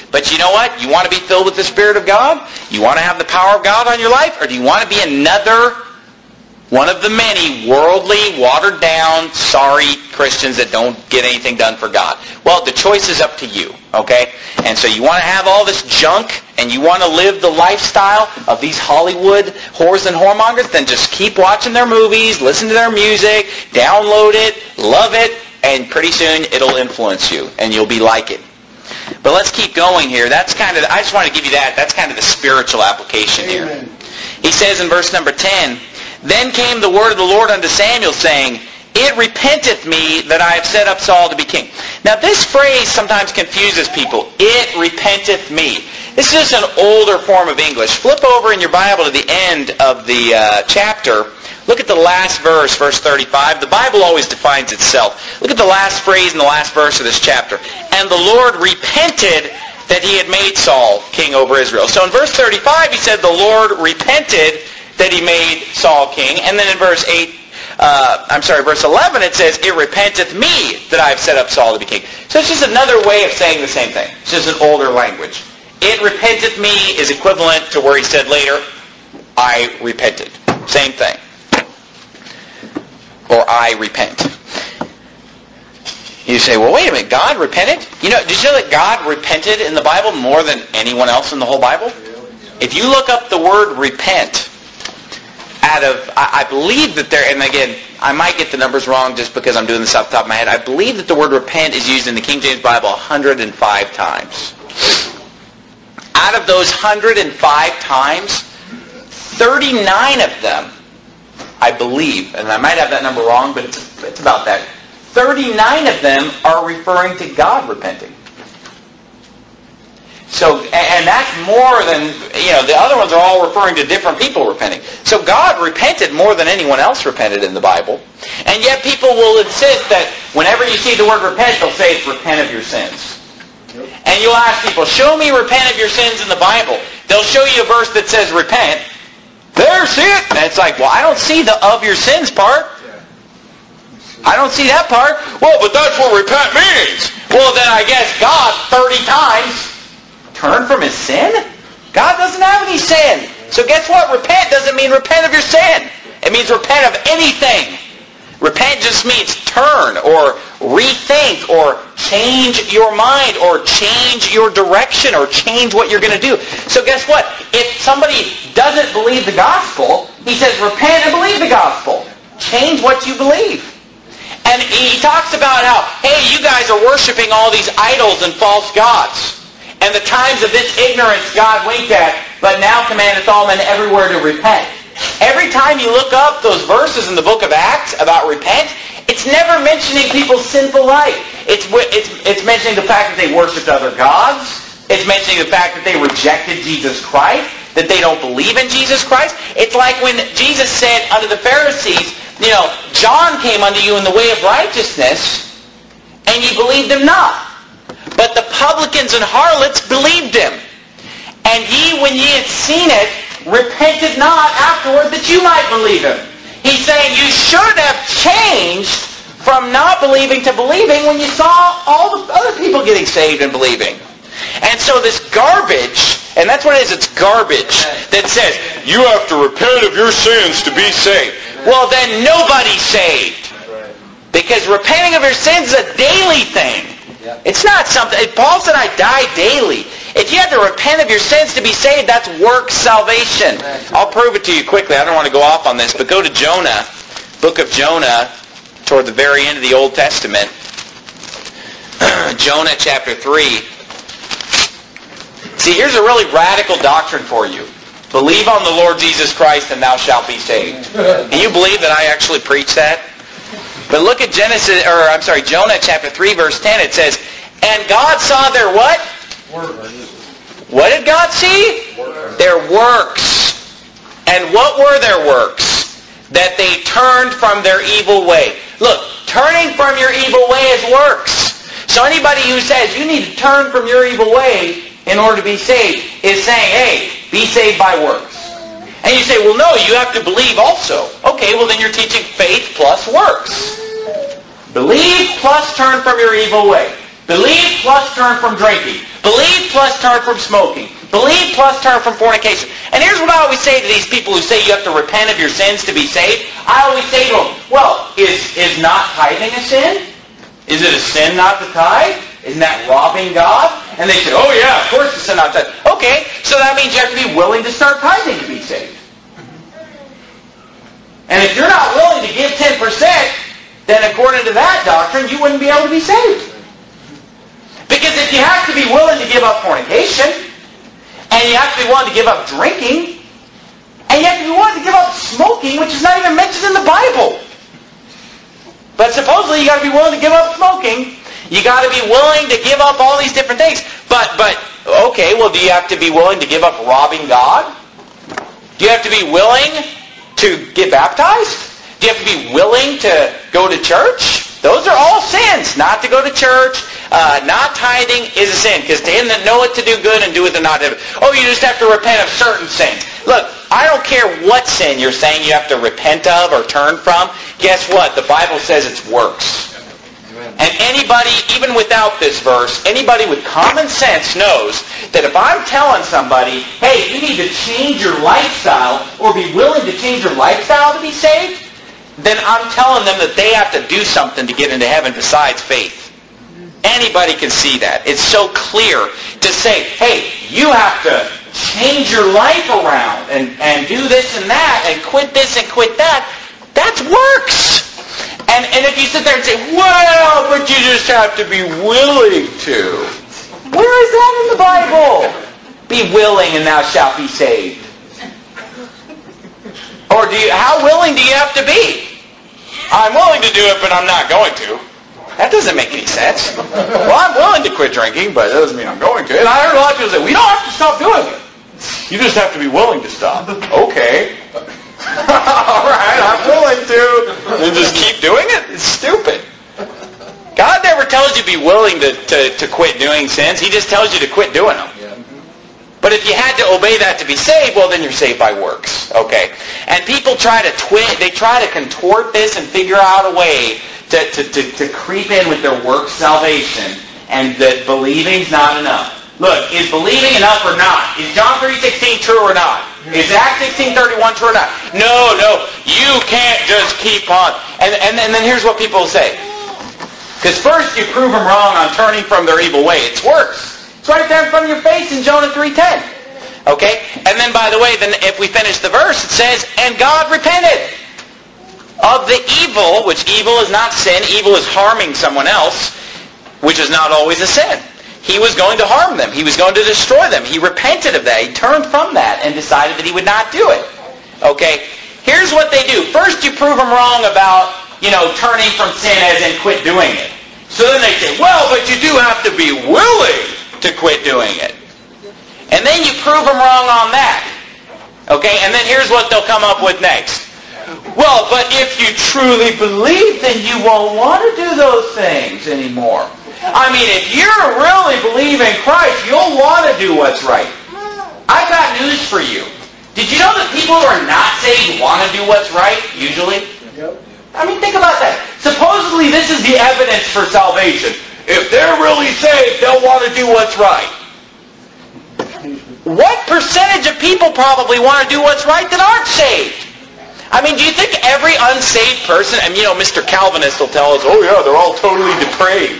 [SPEAKER 1] But you know what? You want to be filled with the Spirit of God? You want to have the power of God on your life? Or do you want to be another one of the many worldly, watered-down, sorry Christians that don't get anything done for God? Well, the choice is up to you, okay? And so you want to have all this junk and you want to live the lifestyle of these Hollywood whores and whoremongers, then just keep watching their movies, listen to their music, download it, love it, and pretty soon it'll influence you and you'll be like it. But let's keep going here. That's kind of, I just want to give you that. That's kind of the spiritual application here. He says in verse number 10, Then came the word of the Lord unto Samuel, saying, It repenteth me that I have set up Saul to be king. Now this phrase sometimes confuses people. It repenteth me. This is an older form of English. Flip over in your Bible to the end of the chapter. Look at the last verse, verse 35. The Bible always defines itself. Look at the last phrase in the last verse of this chapter. And the Lord repented that he had made Saul king over Israel. So in verse 35 he said the Lord repented that he made Saul king. And then in verse 11 it says, It repenteth me that I have set up Saul to be king. So it's just another way of saying the same thing. It's just an older language. It repenteth me is equivalent to where he said later, I repented. Same thing. Or I repent. You say, well, wait a minute, God repented? Did you know that God repented in the Bible more than anyone else in the whole Bible? If you look up the word repent, I believe that there, and again, I might get the numbers wrong just because I'm doing this off the top of my head, I believe that the word repent is used in the King James Bible 105 times. Out of those 105 times, 39 of them, I believe, and I might have that number wrong, but it's about that. 39 of them are referring to God repenting. So, and that's more than, the other ones are all referring to different people repenting. So God repented more than anyone else repented in the Bible. And yet people will insist that whenever you see the word repent, they'll say it's repent of your sins. And you'll ask people, show me repent of your sins in the Bible. They'll show you a verse that says repent. There's it! And it's like, well, I don't see the of your sins part. I don't see that part. Well, but that's what repent means. Well, then I guess God 30 times turned from his sin? God doesn't have any sin. So guess what? Repent doesn't mean repent of your sin. It means repent of anything. Repent just means turn or rethink or change your mind or change your direction or change what you're going to do. So guess what? If somebody doesn't believe the gospel, he says repent and believe the gospel. Change what you believe. And he talks about how, hey, you guys are worshiping all these idols and false gods. And the times of this ignorance God winked at, but now commandeth all men everywhere to repent. Every time you look up those verses in the book of Acts about repent, it's never mentioning people's sinful life. It's mentioning the fact that they worshipped other gods. It's mentioning the fact that they rejected Jesus Christ, that they don't believe in Jesus Christ. It's like when Jesus said unto the Pharisees, John came unto you in the way of righteousness, and ye believed him not. But the publicans and harlots believed him. And ye, when ye had seen it, repented not afterward that you might believe him. He's saying you should have changed from not believing to believing when you saw all the other people getting saved and believing. And so this garbage, and that's what it is, it's garbage, that says, you have to repent of your sins to be saved. Well, then nobody's saved. Because repenting of your sins is a daily thing. It's not something, Paul said, I die daily. If you have to repent of your sins to be saved, that's work salvation. I'll prove it to you quickly. I don't want to go off on this, but go to Jonah, book of Jonah, toward the very end of the Old Testament. Jonah chapter 3. See, here's a really radical doctrine for you. Believe on the Lord Jesus Christ and thou shalt be saved. Can you believe that I actually preach that? But look at Jonah chapter 3 verse 10. It says, and God saw their what?
[SPEAKER 2] Works.
[SPEAKER 1] What did God see? Their works. And what were their works? That they turned from their evil way. Look, turning from your evil way is works. So anybody who says you need to turn from your evil way in order to be saved is saying, hey, be saved by works. And you say, well, no, you have to believe also. Okay, well, then you're teaching faith plus works. Believe plus turn from your evil way. Believe plus turn from drinking. Believe plus turn from smoking. Believe plus turn from fornication. And here's what I always say to these people who say you have to repent of your sins to be saved. I always say to them, well, is not tithing a sin? Is it a sin not to tithe? Isn't that robbing God? And they say, oh yeah, of course it's a sin not to tithe. Okay, so that means you have to be willing to start tithing to be saved. And if you're not willing to give 10%, then according to that doctrine, you wouldn't be able to be saved. Because if you have to be willing to give up fornication, and you have to be willing to give up drinking, and you have to be willing to give up smoking, which is not even mentioned in the Bible. But supposedly you got to be willing to give up smoking. You got to be willing to give up all these different things. But okay, well, do you have to be willing to give up robbing God? Do you have to be willing to get baptized? Do you have to be willing to go to church? Those are all sins. Not to go to church, not tithing is a sin. Because to him that knoweth to do good and doeth it not. Oh, you just have to repent of certain sins. Look, I don't care what sin you're saying you have to repent of or turn from. Guess what? The Bible says it's works. And anybody, even without this verse, anybody with common sense knows that if I'm telling somebody, hey, you need to change your lifestyle or be willing to change your lifestyle to be saved, then I'm telling them that they have to do something to get into heaven besides faith. Anybody can see that. It's so clear to say, hey, you have to change your life around and do this and that and quit this and quit that. That's works. And if you sit there and say, well, but you just have to be willing to. Where is that in the Bible? Be willing and thou shalt be saved. Or how willing do you have to be? I'm willing to do it, but I'm not going to. That doesn't make any sense. Well, I'm willing to quit drinking, but that doesn't mean I'm going to. And I heard a lot of people say, we don't have to stop doing it. You just have to be willing to stop. Okay. All right, I'm willing to. And just keep doing it? It's stupid. God never tells you to be willing to quit doing sins. He just tells you to quit doing them. But if you had to obey that to be saved, well, then you're saved by works. Okay? And people try to contort this and figure out a way to creep in with their works salvation, and that believing's not enough. Look, is believing enough or not? Is John 3:16 true or not? Is Acts 16:31 true or not? No, you can't just keep on. And then here's what people say. Because first you prove them wrong on turning from their evil way. It's works. It's right there in front of your face in Jonah 3:10. Okay? And then, by the way, then if we finish the verse, it says, and God repented of the evil, which evil is not sin. Evil is harming someone else, which is not always a sin. He was going to harm them. He was going to destroy them. He repented of that. He turned from that and decided that he would not do it. Okay? Here's what they do. First, you prove them wrong about, turning from sin as in quit doing it. So then they say, well, but you do have to be willing to quit doing it. And then you prove them wrong on that. Okay? And then here's what they'll come up with next. Well, but if you truly believe, then you won't want to do those things anymore. I mean, if you really believe in Christ, you'll want to do what's right. I've got news for you. Did you know that people who are not saved want to do what's right, usually? Yep. I mean, think about that. Supposedly, this is the evidence for salvation. If they're really saved, they'll want to do what's right. What percentage of people probably want to do what's right that aren't saved? I mean, do you think every unsaved person, and Mr. Calvinist will tell us, oh yeah, they're all totally depraved.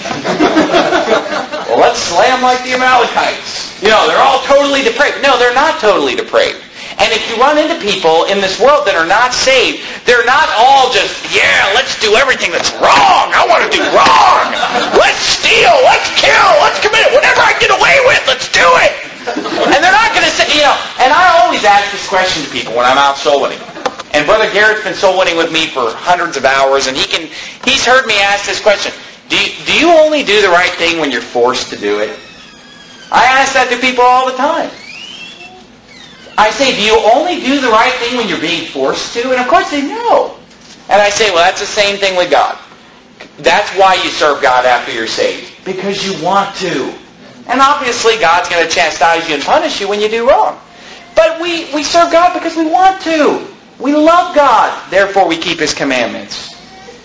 [SPEAKER 1] Well, let's slam like the Amalekites. They're all totally depraved. No, they're not totally depraved. And if you run into people in this world that are not saved, they're not all just, yeah, let's do everything that's wrong. I want to do wrong. Let's steal. Let's kill. Let's commit. Whatever I get away with, let's do it. And they're not going to say, and I always ask this question to people when I'm out soul winning. And Brother Garrett's been soul winning with me for hundreds of hours, and he's heard me ask this question. Do you only do the right thing when you're forced to do it? I ask that to people all the time. I say, do you only do the right thing when you're being forced to? And of course they know. And I say, well, that's the same thing with God. That's why you serve God after you're saved. Because you want to. And obviously God's going to chastise you and punish you when you do wrong. But we serve God because we want to. We love God. Therefore we keep His commandments.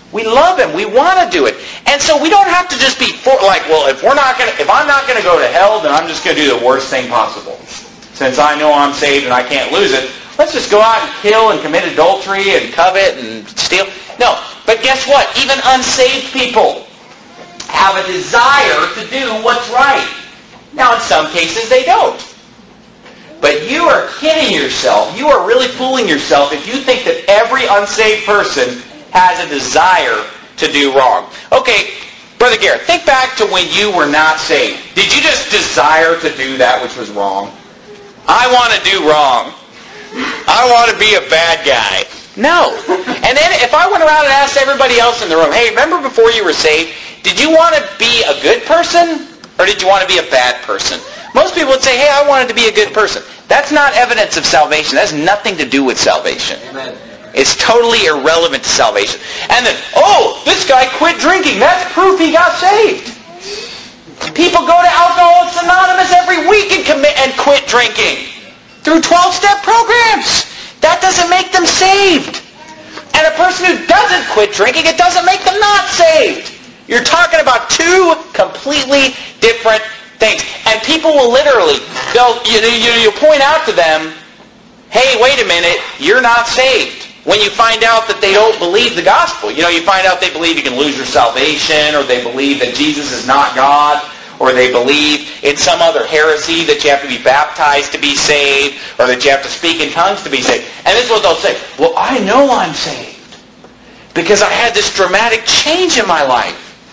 [SPEAKER 1] We love Him. We want to do it. And so we don't have to just be if I'm not going to go to hell, then I'm just going to do the worst thing possible. Since I know I'm saved and I can't lose it, let's just go out and kill and commit adultery and covet and steal. No. But guess what? Even unsaved people have a desire to do what's right. Now, in some cases, they don't. But you are kidding yourself. You are really fooling yourself if you think that every unsaved person has a desire to do wrong. Okay, Brother Garrett, think back to when you were not saved. Did you just desire to do that which was wrong? I want to do wrong. I want to be a bad guy. No. And then if I went around and asked everybody else in the room, hey, remember before you were saved, did you want to be a good person or did you want to be a bad person? Most people would say, hey, I wanted to be a good person. That's not evidence of salvation. That has nothing to do with salvation. Amen. It's totally irrelevant to salvation. And then, oh, this guy quit drinking. That's proof he got saved. People go to Alcoholics Anonymous every week and quit drinking through 12-step programs. That doesn't make them saved. And a person who doesn't quit drinking, it doesn't make them not saved. You're talking about two completely different things. And people will literally, you'll point out to them, hey, wait a minute, you're not saved. When you find out that they don't believe the gospel. You find out they believe you can lose your salvation, or they believe that Jesus is not God, or they believe in some other heresy that you have to be baptized to be saved, or that you have to speak in tongues to be saved. And this is what they'll say. Well, I know I'm saved because I had this dramatic change in my life.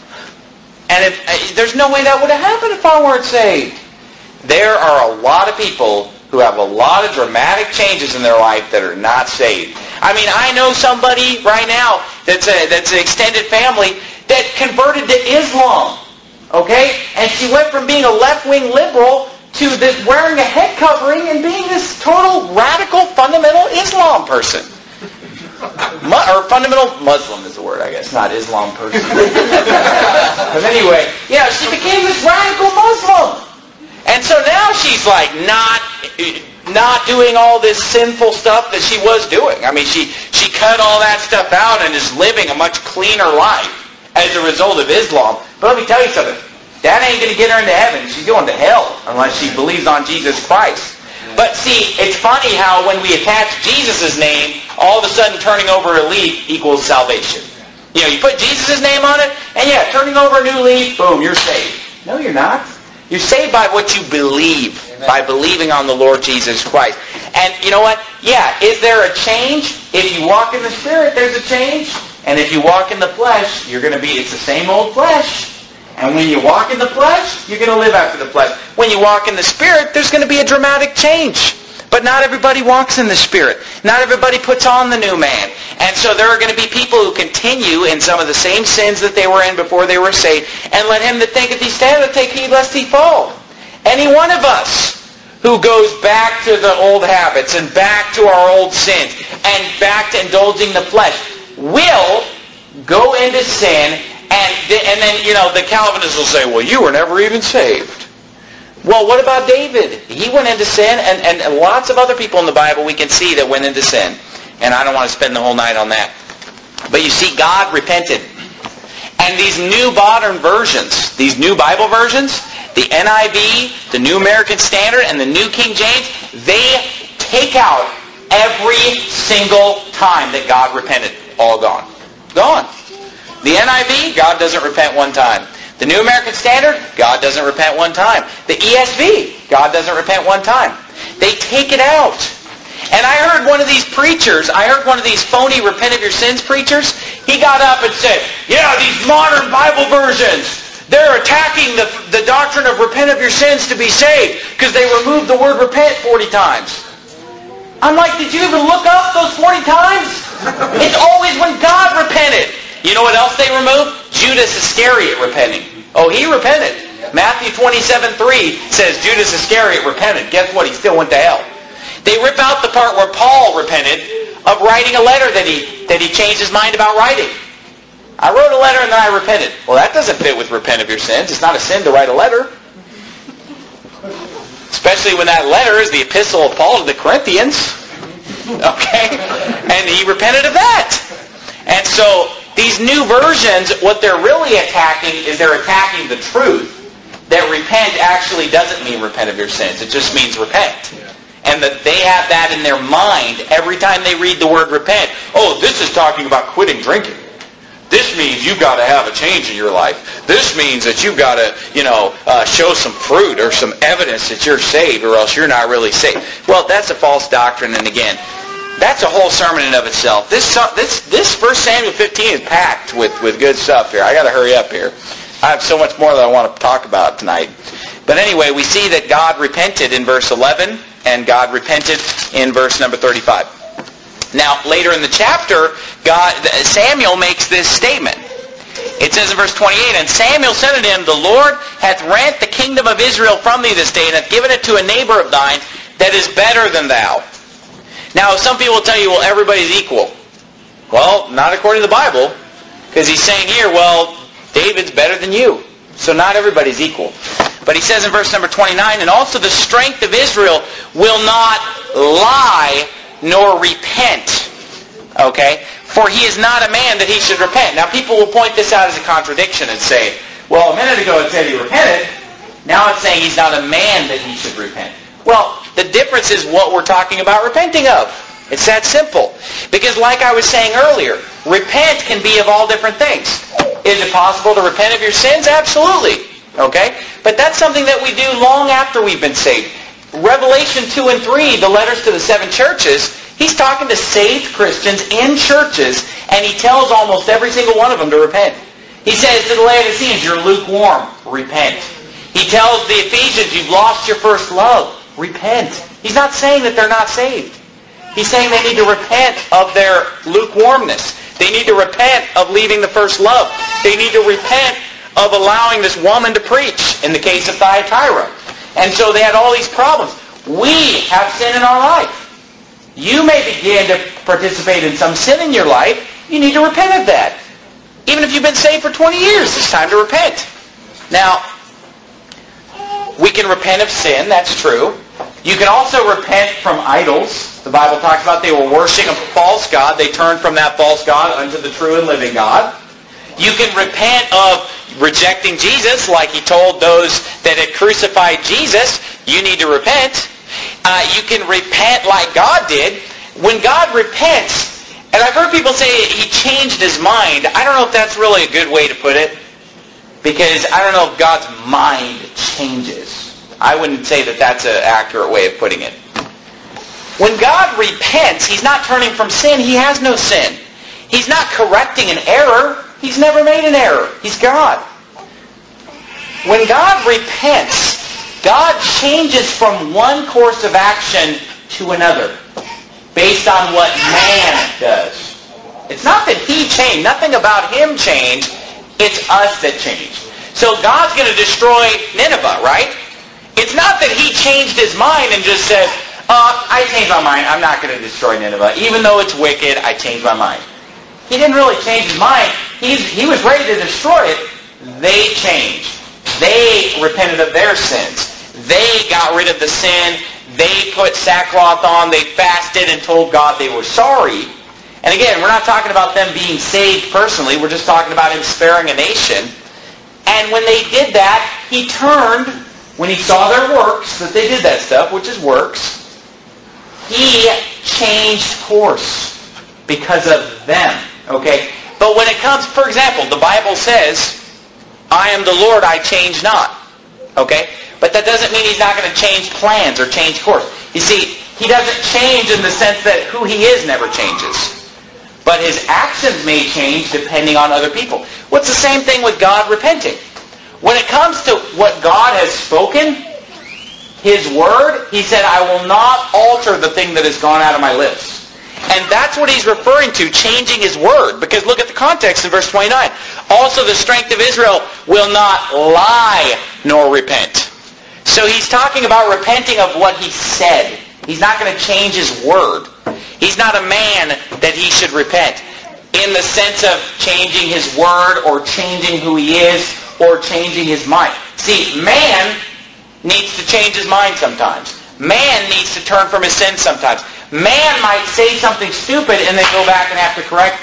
[SPEAKER 1] And there's no way that would have happened if I weren't saved. There are a lot of people who have a lot of dramatic changes in their life that are not saved. I mean, I know somebody right now that's an extended family that converted to Islam. Okay? And she went from being a left-wing liberal to this wearing a head covering and being this total radical fundamental Islam person. Or fundamental Muslim is the word, I guess, not Islam person. But anyway, she became this radical Muslim. And so now she's like not doing all this sinful stuff that she was doing. I mean, she cut all that stuff out and is living a much cleaner life as a result of Islam. But let me tell you something. That ain't going to get her into heaven. She's going to hell unless she believes on Jesus Christ. But see, it's funny how when we attach Jesus' name, all of a sudden turning over a leaf equals salvation. You put Jesus' name on it, and turning over a new leaf, boom, you're saved. No, you're not. You're saved by what you believe, Amen. By believing on the Lord Jesus Christ. And you know what? Is there a change? If you walk in the Spirit, there's a change. And if you walk in the flesh, it's the same old flesh. And when you walk in the flesh, you're going to live after the flesh. When you walk in the Spirit, there's going to be a dramatic change. But not everybody walks in the Spirit. Not everybody puts on the new man. And so there are going to be people who continue in some of the same sins that they were in before they were saved. And let him that thinketh he standeth take heed lest he fall. Any one of us who goes back to the old habits and back to our old sins and back to indulging the flesh will go into sin. And then, the Calvinists will say, well, you were never even saved. Well, what about David? He went into sin, and lots of other people in the Bible we can see that went into sin. And I don't want to spend the whole night on that. But you see, God repented. And these new modern versions, these new Bible versions, the NIV, the New American Standard, and the New King James, they take out every single time that God repented. All gone. Gone. The NIV, God doesn't repent one time. The New American Standard, God doesn't repent one time. The ESV, God doesn't repent one time. They take it out. And I heard one of these preachers, one of these phony repent of your sins preachers, he got up and said, these modern Bible versions, they're attacking the doctrine of repent of your sins to be saved because they removed the word repent 40 times. I'm like, did you even look up those 40 times? It's always when God repented. You know what else they removed? Judas Iscariot repenting. Oh, he repented. Matthew 27:3 says Judas Iscariot repented. Guess what? He still went to hell. They rip out the part where Paul repented of writing a letter that he changed his mind about writing. I wrote a letter and then I repented. Well, that doesn't fit with repent of your sins. It's not a sin to write a letter. Especially when that letter is the epistle of Paul to the Corinthians. Okay? And he repented of that. And so these new versions, what they're really attacking is they're attacking the truth that repent actually doesn't mean repent of your sins. It just means repent. And that they have that in their mind every time they read the word repent. Oh, this is talking about quitting drinking. This means you've got to have a change in your life. This means that you've got to, show some fruit or some evidence that you're saved, or else you're not really saved. Well, that's a false doctrine, and again, that's a whole sermon in and of itself. This 1 Samuel 15 is packed with good stuff here. I got to hurry up here. I have so much more that I want to talk about tonight. But anyway, we see that God repented in verse 11, and God repented in verse number 35. Now, later in the chapter, Samuel makes this statement. It says in verse 28, "And Samuel said unto him, The Lord hath rent the kingdom of Israel from thee this day, and hath given it to a neighbor of thine that is better than thou." Now, some people will tell you, well, everybody's equal. Well, not according to the Bible, because he's saying here, well, David's better than you. So not everybody's equal. But he says in verse number 29, "And also the strength of Israel will not lie nor repent." Okay? "For he is not a man that he should repent." Now people will point this out as a contradiction and say, well, a minute ago it said he repented. Now it's saying he's not a man that he should repent. Well, the difference is what we're talking about repenting of. It's that simple. Because like I was saying earlier, repent can be of all different things. Is it possible to repent of your sins? Absolutely. Okay? But that's something that we do long after we've been saved. Revelation 2 and 3, the letters to the 7 churches, he's talking to saved Christians in churches, and he tells almost every single one of them to repent. He says to the Laodiceans, "You're lukewarm. Repent." He tells the Ephesians, "You've lost your first love. Repent." He's not saying that they're not saved. He's saying they need to repent of their lukewarmness. They need to repent of leaving the first love. They need to repent of allowing this woman to preach, in the case of Thyatira. And so they had all these problems. We have sin in our life. You may begin to participate in some sin in your life. You need to repent of that. Even if you've been saved for 20 years, it's time to repent. Now, we can repent of sin, that's true. You can also repent from idols. The Bible talks about they were worshiping a false god. They turned from that false god unto the true and living God. You can repent of rejecting Jesus, like he told those that had crucified Jesus, you need to repent. You can repent like God did. When God repents, and I've heard people say he changed his mind. I don't know if that's really a good way to put it, because I don't know if God's mind changes. I wouldn't say that that's an accurate way of putting it. When God repents, he's not turning from sin. He has no sin. He's not correcting an error. He's never made an error. He's God. When God repents, God changes from one course of action to another based on what man does. It's not that he changed. Nothing about him changed. It's us that changed. So God's going to destroy Nineveh, right? It's not that he changed his mind and just said, I changed my mind. I'm not going to destroy Nineveh. Even though it's wicked, I changed my mind. He didn't really change his mind. He was ready to destroy it. They changed. They repented of their sins. They got rid of the sin. They put sackcloth on. They fasted and told God they were sorry. And again, we're not talking about them being saved personally. We're just talking about him sparing a nation. And when they did that, he turned, when he saw their works, that they did that stuff, which is works, he changed course because of them. Okay? But when it comes, for example, the Bible says, I am the Lord, I change not. Okay? But that doesn't mean he's not going to change plans or change course. You see, he doesn't change in the sense that who he is never changes. But his actions may change depending on other people. What's the same thing with God repenting? When it comes to what God has spoken, his word, he said, I will not alter the thing that has gone out of my lips. And that's what he's referring to, changing his word. Because look at the context in verse 29. Also the strength of Israel will not lie nor repent. So he's talking about repenting of what he said. He's not going to change his word. He's not a man that he should repent in the sense of changing his word or changing who he is or changing his mind. See, man needs to change his mind sometimes. Man needs to turn from his sin sometimes. Man might say something stupid and then go back and have to correct that.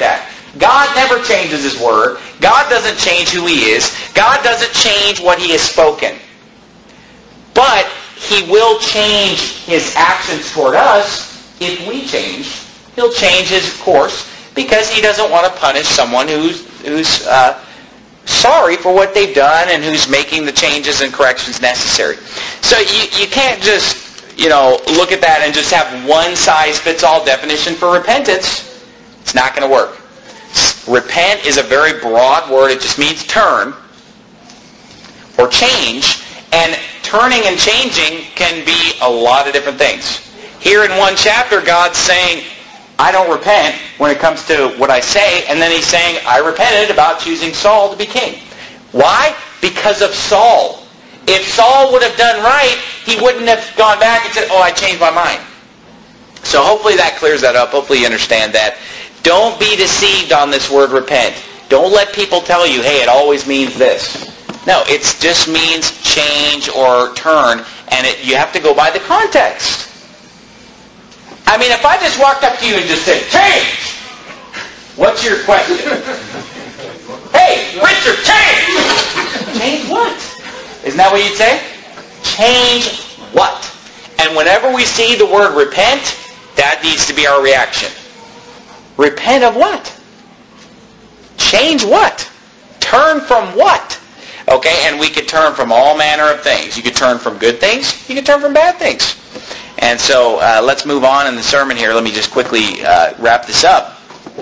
[SPEAKER 1] God never changes His Word. God doesn't change who He is. God doesn't change what He has spoken. But He will change His actions toward us if we change. He'll change His course because He doesn't want to punish someone who's sorry for what they've done and who's making the changes and corrections necessary. So you can't just, look at that and just have one-size-fits-all definition for repentance. It's not going to work. Repent is a very broad word. It just means turn or change. And turning and changing can be a lot of different things. Here in one chapter, God's saying, I don't repent when it comes to what I say. And then He's saying, I repented about choosing Saul to be king. Why? Because of Saul. If Saul would have done right, he wouldn't have gone back and said, I changed my mind. So hopefully that clears that up. Hopefully you understand that. Don't be deceived on this word repent. Don't let people tell you, hey, it always means this. No, it just means change or turn, and you have to go by the context. I mean, if I just walked up to you and just said, change! What's your question? Hey, Richard, change! Change what? Isn't that what you'd say? Change what? And whenever we see the word repent, that needs to be our reaction. Repent of what? Change what? Turn from what? Okay, and we could turn from all manner of things. You could turn from good things. You could turn from bad things. And so let's move on in the sermon here. Let me just quickly wrap this up.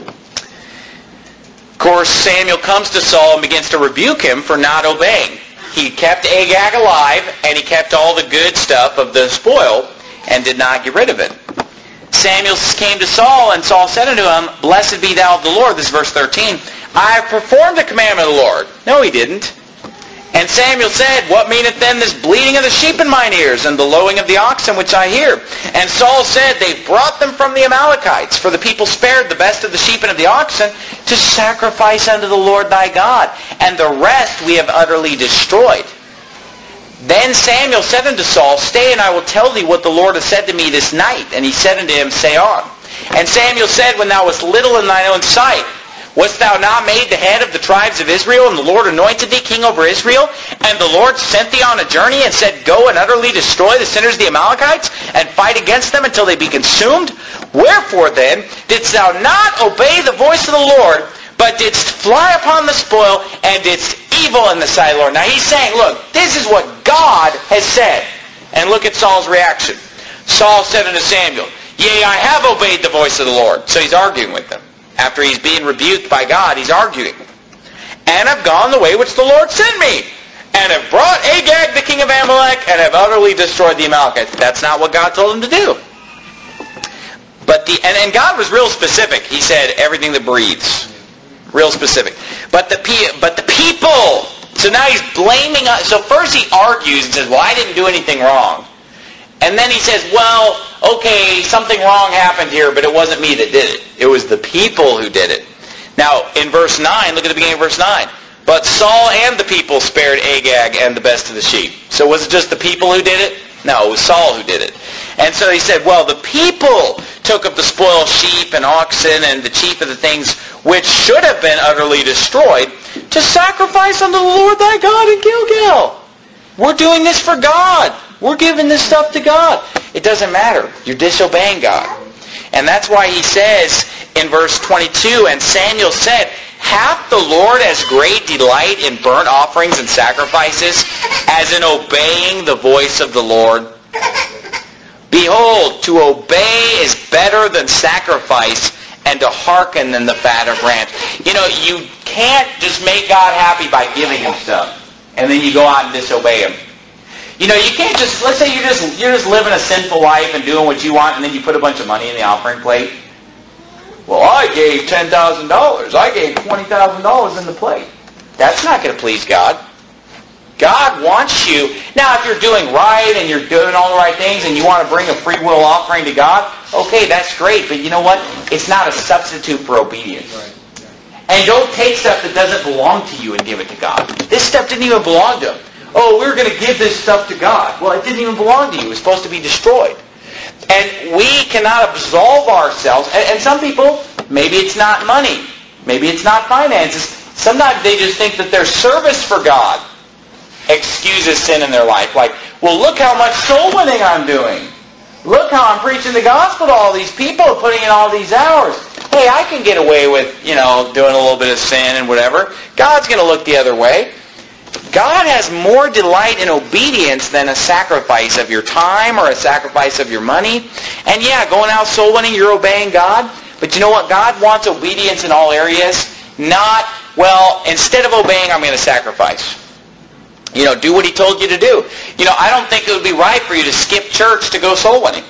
[SPEAKER 1] Of course, Samuel comes to Saul and begins to rebuke him for not obeying. He kept Agag alive, and he kept all the good stuff of the spoil and did not get rid of it. Samuel came to Saul, and Saul said unto him, Blessed be thou of the Lord. This is verse 13. I have performed the commandment of the Lord. No, he didn't. And Samuel said, What meaneth then this bleating of the sheep in mine ears, and the lowing of the oxen which I hear? And Saul said, They brought them from the Amalekites, for the people spared the best of the sheep and of the oxen to sacrifice unto the Lord thy God, and the rest we have utterly destroyed. Then Samuel said unto Saul, Stay, and I will tell thee what the Lord hath said to me this night. And he said unto him, Say on. And Samuel said, When thou wast little in thine own sight, wast thou not made the head of the tribes of Israel, and the Lord anointed thee king over Israel? And the Lord sent thee on a journey and said, Go and utterly destroy the sinners of the Amalekites, and fight against them until they be consumed? Wherefore then didst thou not obey the voice of the Lord, but didst fly upon the spoil, and didst evil in the sight of the Lord? Now he's saying, look, this is what God has said. And look at Saul's reaction. Saul said unto Samuel, Yea, I have obeyed the voice of the Lord. So he's arguing with them. After he's being rebuked by God, he's arguing. And have gone the way which the Lord sent me, and have brought Agag the king of Amalek, and have utterly destroyed the Amalekites. That's not what God told him to do. But and God was real specific. He said everything that breathes. Real specific. But the people. So now he's blaming us. So first he argues and says, well, I didn't do anything wrong. And then he says, well, okay, something wrong happened here, but it wasn't me that did it. It was the people who did it. Now, in verse 9, look at the beginning of verse 9. But Saul and the people spared Agag and the best of the sheep. So was it just the people who did it? No, it was Saul who did it. And so he said, well, the people took of the spoil sheep and oxen and the chief of the things which should have been utterly destroyed to sacrifice unto the Lord thy God in Gilgal. We're doing this for God. We're giving this stuff to God. It doesn't matter. You're disobeying God. And that's why he says in verse 22, And Samuel said, Hath the Lord as great delight in burnt offerings and sacrifices as in obeying the voice of the Lord? Behold, to obey is better than sacrifice, and to hearken than the fat of rams. You know, you can't just make God happy by giving him stuff, and then you go out and disobey him. You know, you can't just, let's say you're just living a sinful life and doing what you want, and then you put a bunch of money in the offering plate. Well, I gave $10,000. I gave $20,000 in the plate. That's not going to please God. God wants you. Now, if you're doing right and you're doing all the right things and you want to bring a free will offering to God, okay, that's great. But you know what? It's not a substitute for obedience. And don't take stuff that doesn't belong to you and give it to God. This stuff didn't even belong to him. Oh, we're going to give this stuff to God. Well, it didn't even belong to you. It was supposed to be destroyed. And we cannot absolve ourselves. And some people, maybe it's not money. Maybe it's not finances. Sometimes they just think that their service for God excuses sin in their life. Like, well, look how much soul winning I'm doing. Look how I'm preaching the gospel to all these people, putting in all these hours. Hey, I can get away with, doing a little bit of sin and whatever. God's going to look the other way. God has more delight in obedience than a sacrifice of your time or a sacrifice of your money. And yeah, going out soul winning, you're obeying God. But you know what? God wants obedience in all areas. Not, well, instead of obeying, I'm going to sacrifice. Do what He told you to do. I don't think it would be right for you to skip church to go soul winning.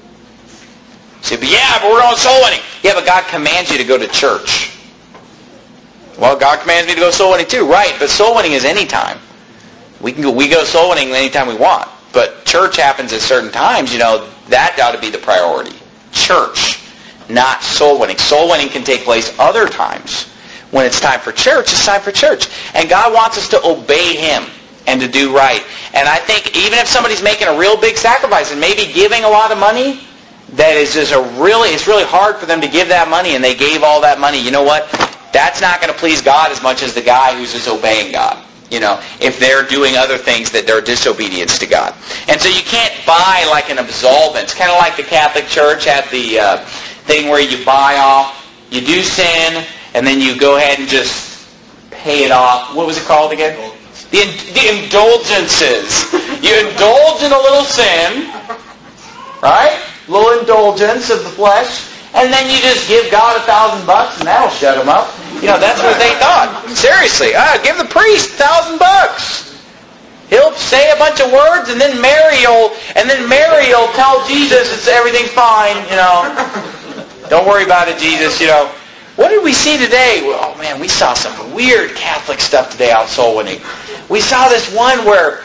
[SPEAKER 1] You say, but we're going soul winning. Yeah, but God commands you to go to church. Well, God commands me to go soul winning too. Right, but soul winning is any time. We go soul winning anytime we want. But church happens at certain times. That ought to be the priority. Church, not soul winning. Soul winning can take place other times. When it's time for church, it's time for church. And God wants us to obey Him and to do right. And I think even if somebody's making a real big sacrifice and maybe giving a lot of money, that is just it's really hard for them to give that money, and they gave all that money. You know what? That's not going to please God as much as the guy who's just obeying God. If they're doing other things that they're disobedience to God. And so you can't buy like an absolvent. It's kind of like the Catholic Church had the thing where you buy off, you do sin, and then you go ahead and just pay it off. What was it called again? The indulgences. You indulge in a little sin, right? A little indulgence of the flesh, and then you just give God $1,000 and that'll shut him up. That's what they thought. Seriously, give the priest $1,000. He'll say a bunch of words, and then Mary will tell Jesus everything's fine. Don't worry about it, Jesus. What did we see today? Oh man, we saw some weird Catholic stuff today out soul winning. We saw this one where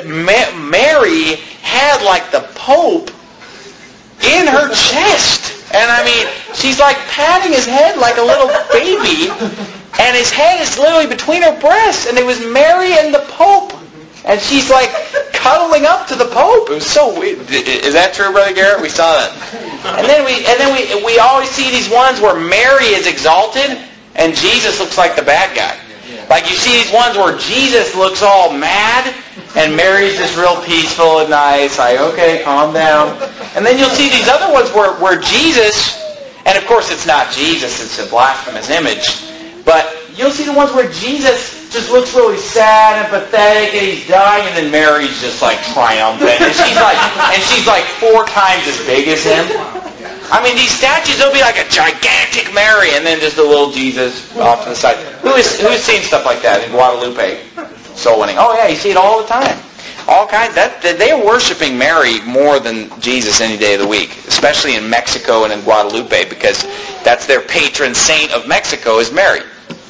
[SPEAKER 1] Mary had like the Pope in her chest. And she's like patting his head like a little baby. And his head is literally between her breasts. And it was Mary and the Pope. And she's like cuddling up to the Pope. It was so weird. Is that true, Brother Garrett? We saw that. And then we always see these ones where Mary is exalted and Jesus looks like the bad guy. Like you see these ones where Jesus looks all mad and Mary's just real peaceful and nice. Like, okay, calm down. And then you'll see these other ones where Jesus, and of course it's not Jesus, it's a blasphemous image, but you'll see the ones where Jesus just looks really sad and pathetic and he's dying, and then Mary's just like triumphant. And she's like 4 times as big as him. These statues, they'll be like a gigantic Mary and then just a little Jesus off to the side. Who's seen stuff like that in Guadalupe? Soul winning. Oh yeah, you see it all the time. All kinds. They are worshiping Mary more than Jesus any day of the week, especially in Mexico and in Guadalupe, because that's their patron saint of Mexico is Mary.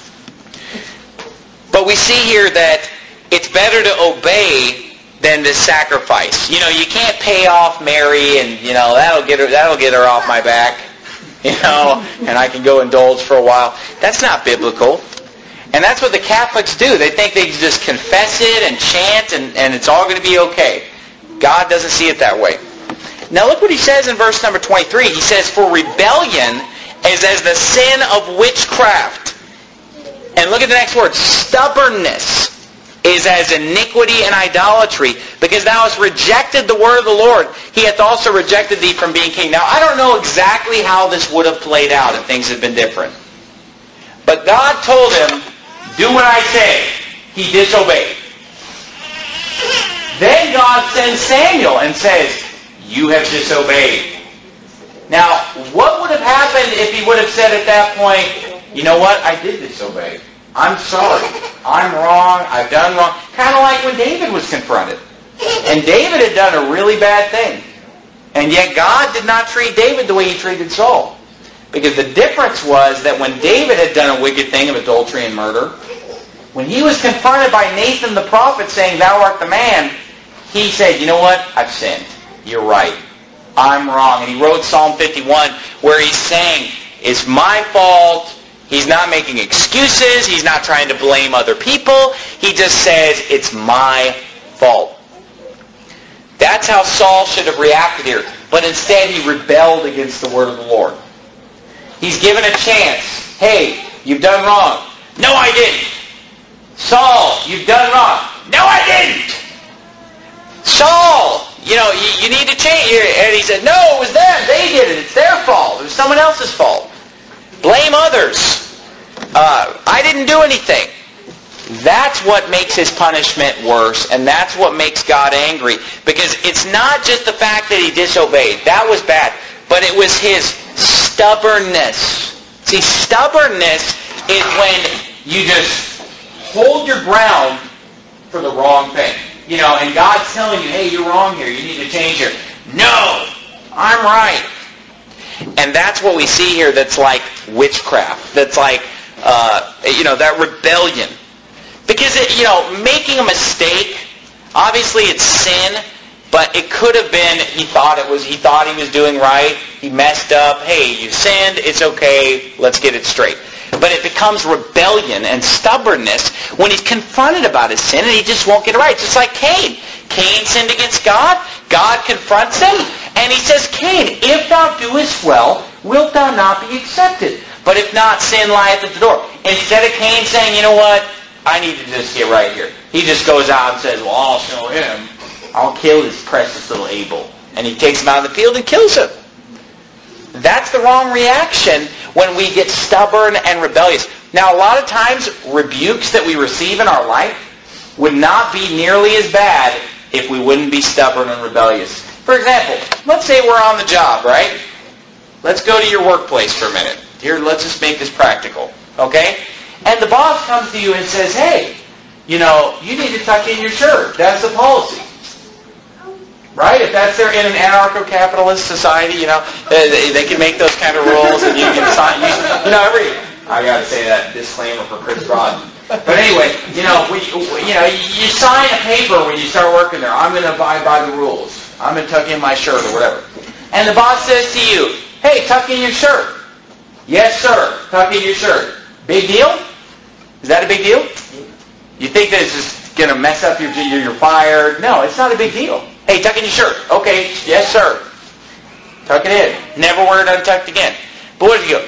[SPEAKER 1] But we see here that it's better to obey than to sacrifice. You can't pay off Mary and that'll get her off my back. And I can go indulge for a while. That's not biblical. And that's what the Catholics do. They think they can just confess it and chant and it's all going to be okay. God doesn't see it that way. Now look what he says in verse number 23. He says, for rebellion is as the sin of witchcraft. And look at the next word. Stubbornness is as iniquity and idolatry, because thou hast rejected the word of the Lord. He hath also rejected thee from being king. Now I don't know exactly how this would have played out if things had been different. But God told him, do what I say. He disobeyed. Then God sends Samuel and says, you have disobeyed. Now, what would have happened if he would have said at that point, you know what, I did disobey. I'm sorry. I'm wrong. I've done wrong. Kind of like when David was confronted. And David had done a really bad thing. And yet God did not treat David the way he treated Saul. Because the difference was that when David had done a wicked thing of adultery and murder, when he was confronted by Nathan the prophet saying, thou art the man, he said, you know what? I've sinned. You're right. I'm wrong. And he wrote Psalm 51 where he's saying, it's my fault. He's not making excuses. He's not trying to blame other people. He just says, it's my fault. That's how Saul should have reacted here. But instead he rebelled against the word of the Lord. He's given a chance. Hey, you've done wrong. No, I didn't. Saul, you've done wrong. No, I didn't. Saul, you need to change. And he said, no, it was them. They did it. It's their fault. It was someone else's fault. Blame others. I didn't do anything. That's what makes his punishment worse, and that's what makes God angry. Because it's not just the fact that he disobeyed. That was bad. But it was his stubbornness. See, stubbornness is when you just hold your ground for the wrong thing. And God's telling you, hey, you're wrong here. You need to change here. No, I'm right. And that's what we see here that's like witchcraft. That's like, that rebellion. Because, making a mistake, obviously it's sin, but it could have been he thought he was doing right. He messed up. Hey, you sinned. It's okay. Let's get it straight. But it becomes rebellion and stubbornness when he's confronted about his sin and he just won't get it right. Just like Cain. Cain sinned against God. God confronts him. And he says, Cain, if thou doest well, wilt thou not be accepted? But if not, sin lieth at the door. Instead of Cain saying, you know what, I need to just get right here. He just goes out and says, well, I'll show him. I'll kill this precious little Abel. And he takes him out of the field and kills him. That's the wrong reaction when we get stubborn and rebellious. Now, a lot of times, rebukes that we receive in our life would not be nearly as bad if we wouldn't be stubborn and rebellious. For example, let's say we're on the job, right? Let's go to your workplace for a minute. Here, let's just make this practical, okay? And the boss comes to you and says, hey, you need to tuck in your shirt. That's the policy. Right? If that's in an anarcho-capitalist society, they can make those kind of rules, and you can sign. I got to say that disclaimer for Chris Rodden. But anyway, you sign a paper when you start working there. I'm going to abide by the rules. I'm going to tuck in my shirt or whatever. And the boss says to you, hey, tuck in your shirt. Yes, sir. Tuck in your shirt. Big deal? Is that a big deal? You think that it's just going to mess up you're fired? No, it's not a big deal. Hey, tuck in your shirt. Okay, yes, sir. Tuck it in. Never wear it untucked again. But what if you go?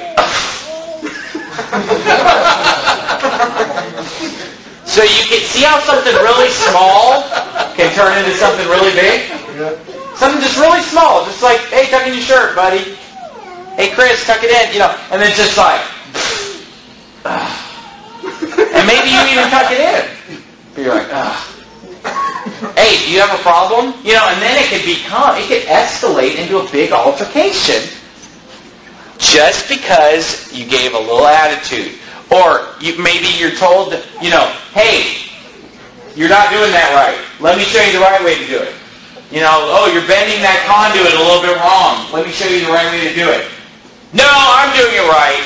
[SPEAKER 1] So you can see how something really small can turn into something really big? Something just really small. Just like, hey, tuck in your shirt, buddy. Hey, Chris, tuck it in. And then just like, and maybe you even tuck it in. But you're like, hey, do you have a problem? And then it could escalate into a big altercation just because you gave a little attitude. Or maybe you're told, hey, you're not doing that right. Let me show you the right way to do it. You're bending that conduit a little bit wrong. Let me show you the right way to do it. No, I'm doing it right.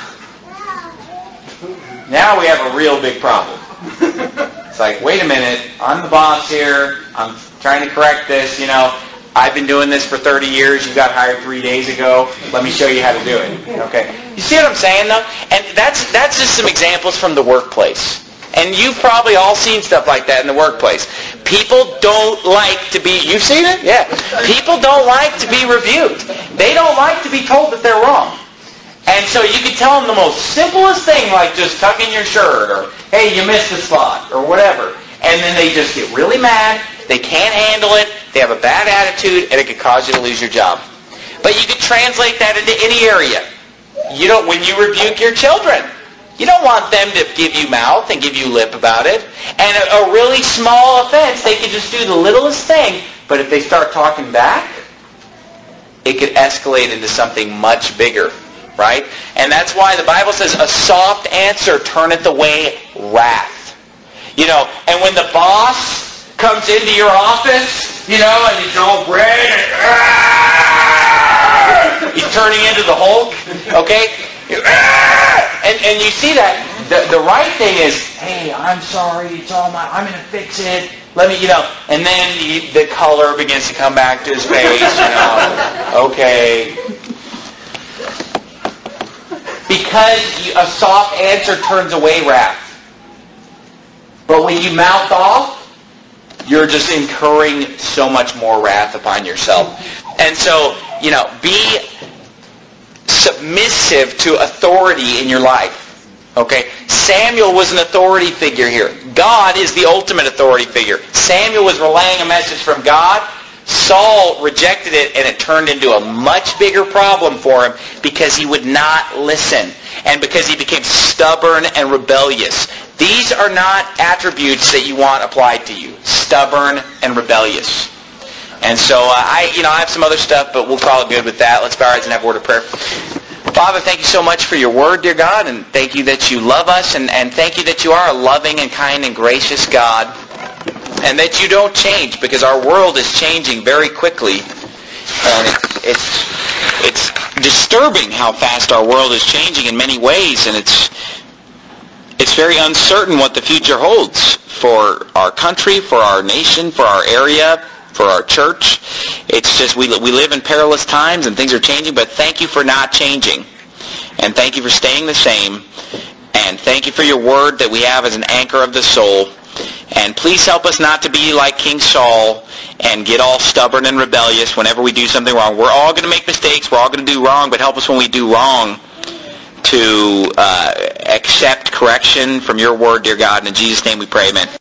[SPEAKER 1] Now we have a real big problem. It's like, wait a minute, I'm the boss here. I'm trying to correct this, I've been doing this for 30 years. You got hired 3 days ago. Let me show you how to do it. Okay. You see what I'm saying, though? And that's just some examples from the workplace. And you've probably all seen stuff like that in the workplace. People don't like to be... You've seen it? Yeah. People don't like to be rebuked. They don't like to be told that they're wrong. And so you can tell them the most simplest thing, like just tuck in your shirt, or, hey, you missed the spot, or whatever. And then they just get really mad. They can't handle it. They have a bad attitude, and it could cause you to lose your job. But you could translate that into any area. When you rebuke your children, you don't want them to give you mouth and give you lip about it. And a really small offense, they could just do the littlest thing. But if they start talking back, it could escalate into something much bigger. Right? And that's why the Bible says, a soft answer turneth away wrath. And when the boss comes into your office, and he's all red, and he's turning into the Hulk, okay? And you see that. The right thing is, hey, I'm sorry, it's all I'm going to fix it. Let me, and then the color begins to come back to his face, okay. Because a soft answer turns away wrath. But when you mouth off, you're just incurring so much more wrath upon yourself. And so, be submissive to authority in your life. Okay? Samuel was an authority figure here. God is the ultimate authority figure. Samuel was relaying a message from God. Saul rejected it, and it turned into a much bigger problem for him because he would not listen and because he became stubborn and rebellious. These are not attributes that you want applied to you. Stubborn and rebellious. And so I have some other stuff, but we'll call it good with that. Let's bow our heads and have a word of prayer. Father, thank you so much for your word, dear God, and thank you that you love us, and thank you that you are a loving and kind and gracious God, and that you don't change, because our world is changing very quickly, and it's disturbing how fast our world is changing in many ways, and it's very uncertain what the future holds for our country, for our nation, for our area, for our church. It's just we live in perilous times and things are changing, but thank you for not changing. And thank you for staying the same. And thank you for your word that we have as an anchor of the soul. And please help us not to be like King Saul and get all stubborn and rebellious whenever we do something wrong. We're all going to make mistakes. We're all going to do wrong, but help us when we do wrong to accept correction from your word, dear God. And in Jesus' name we pray, amen.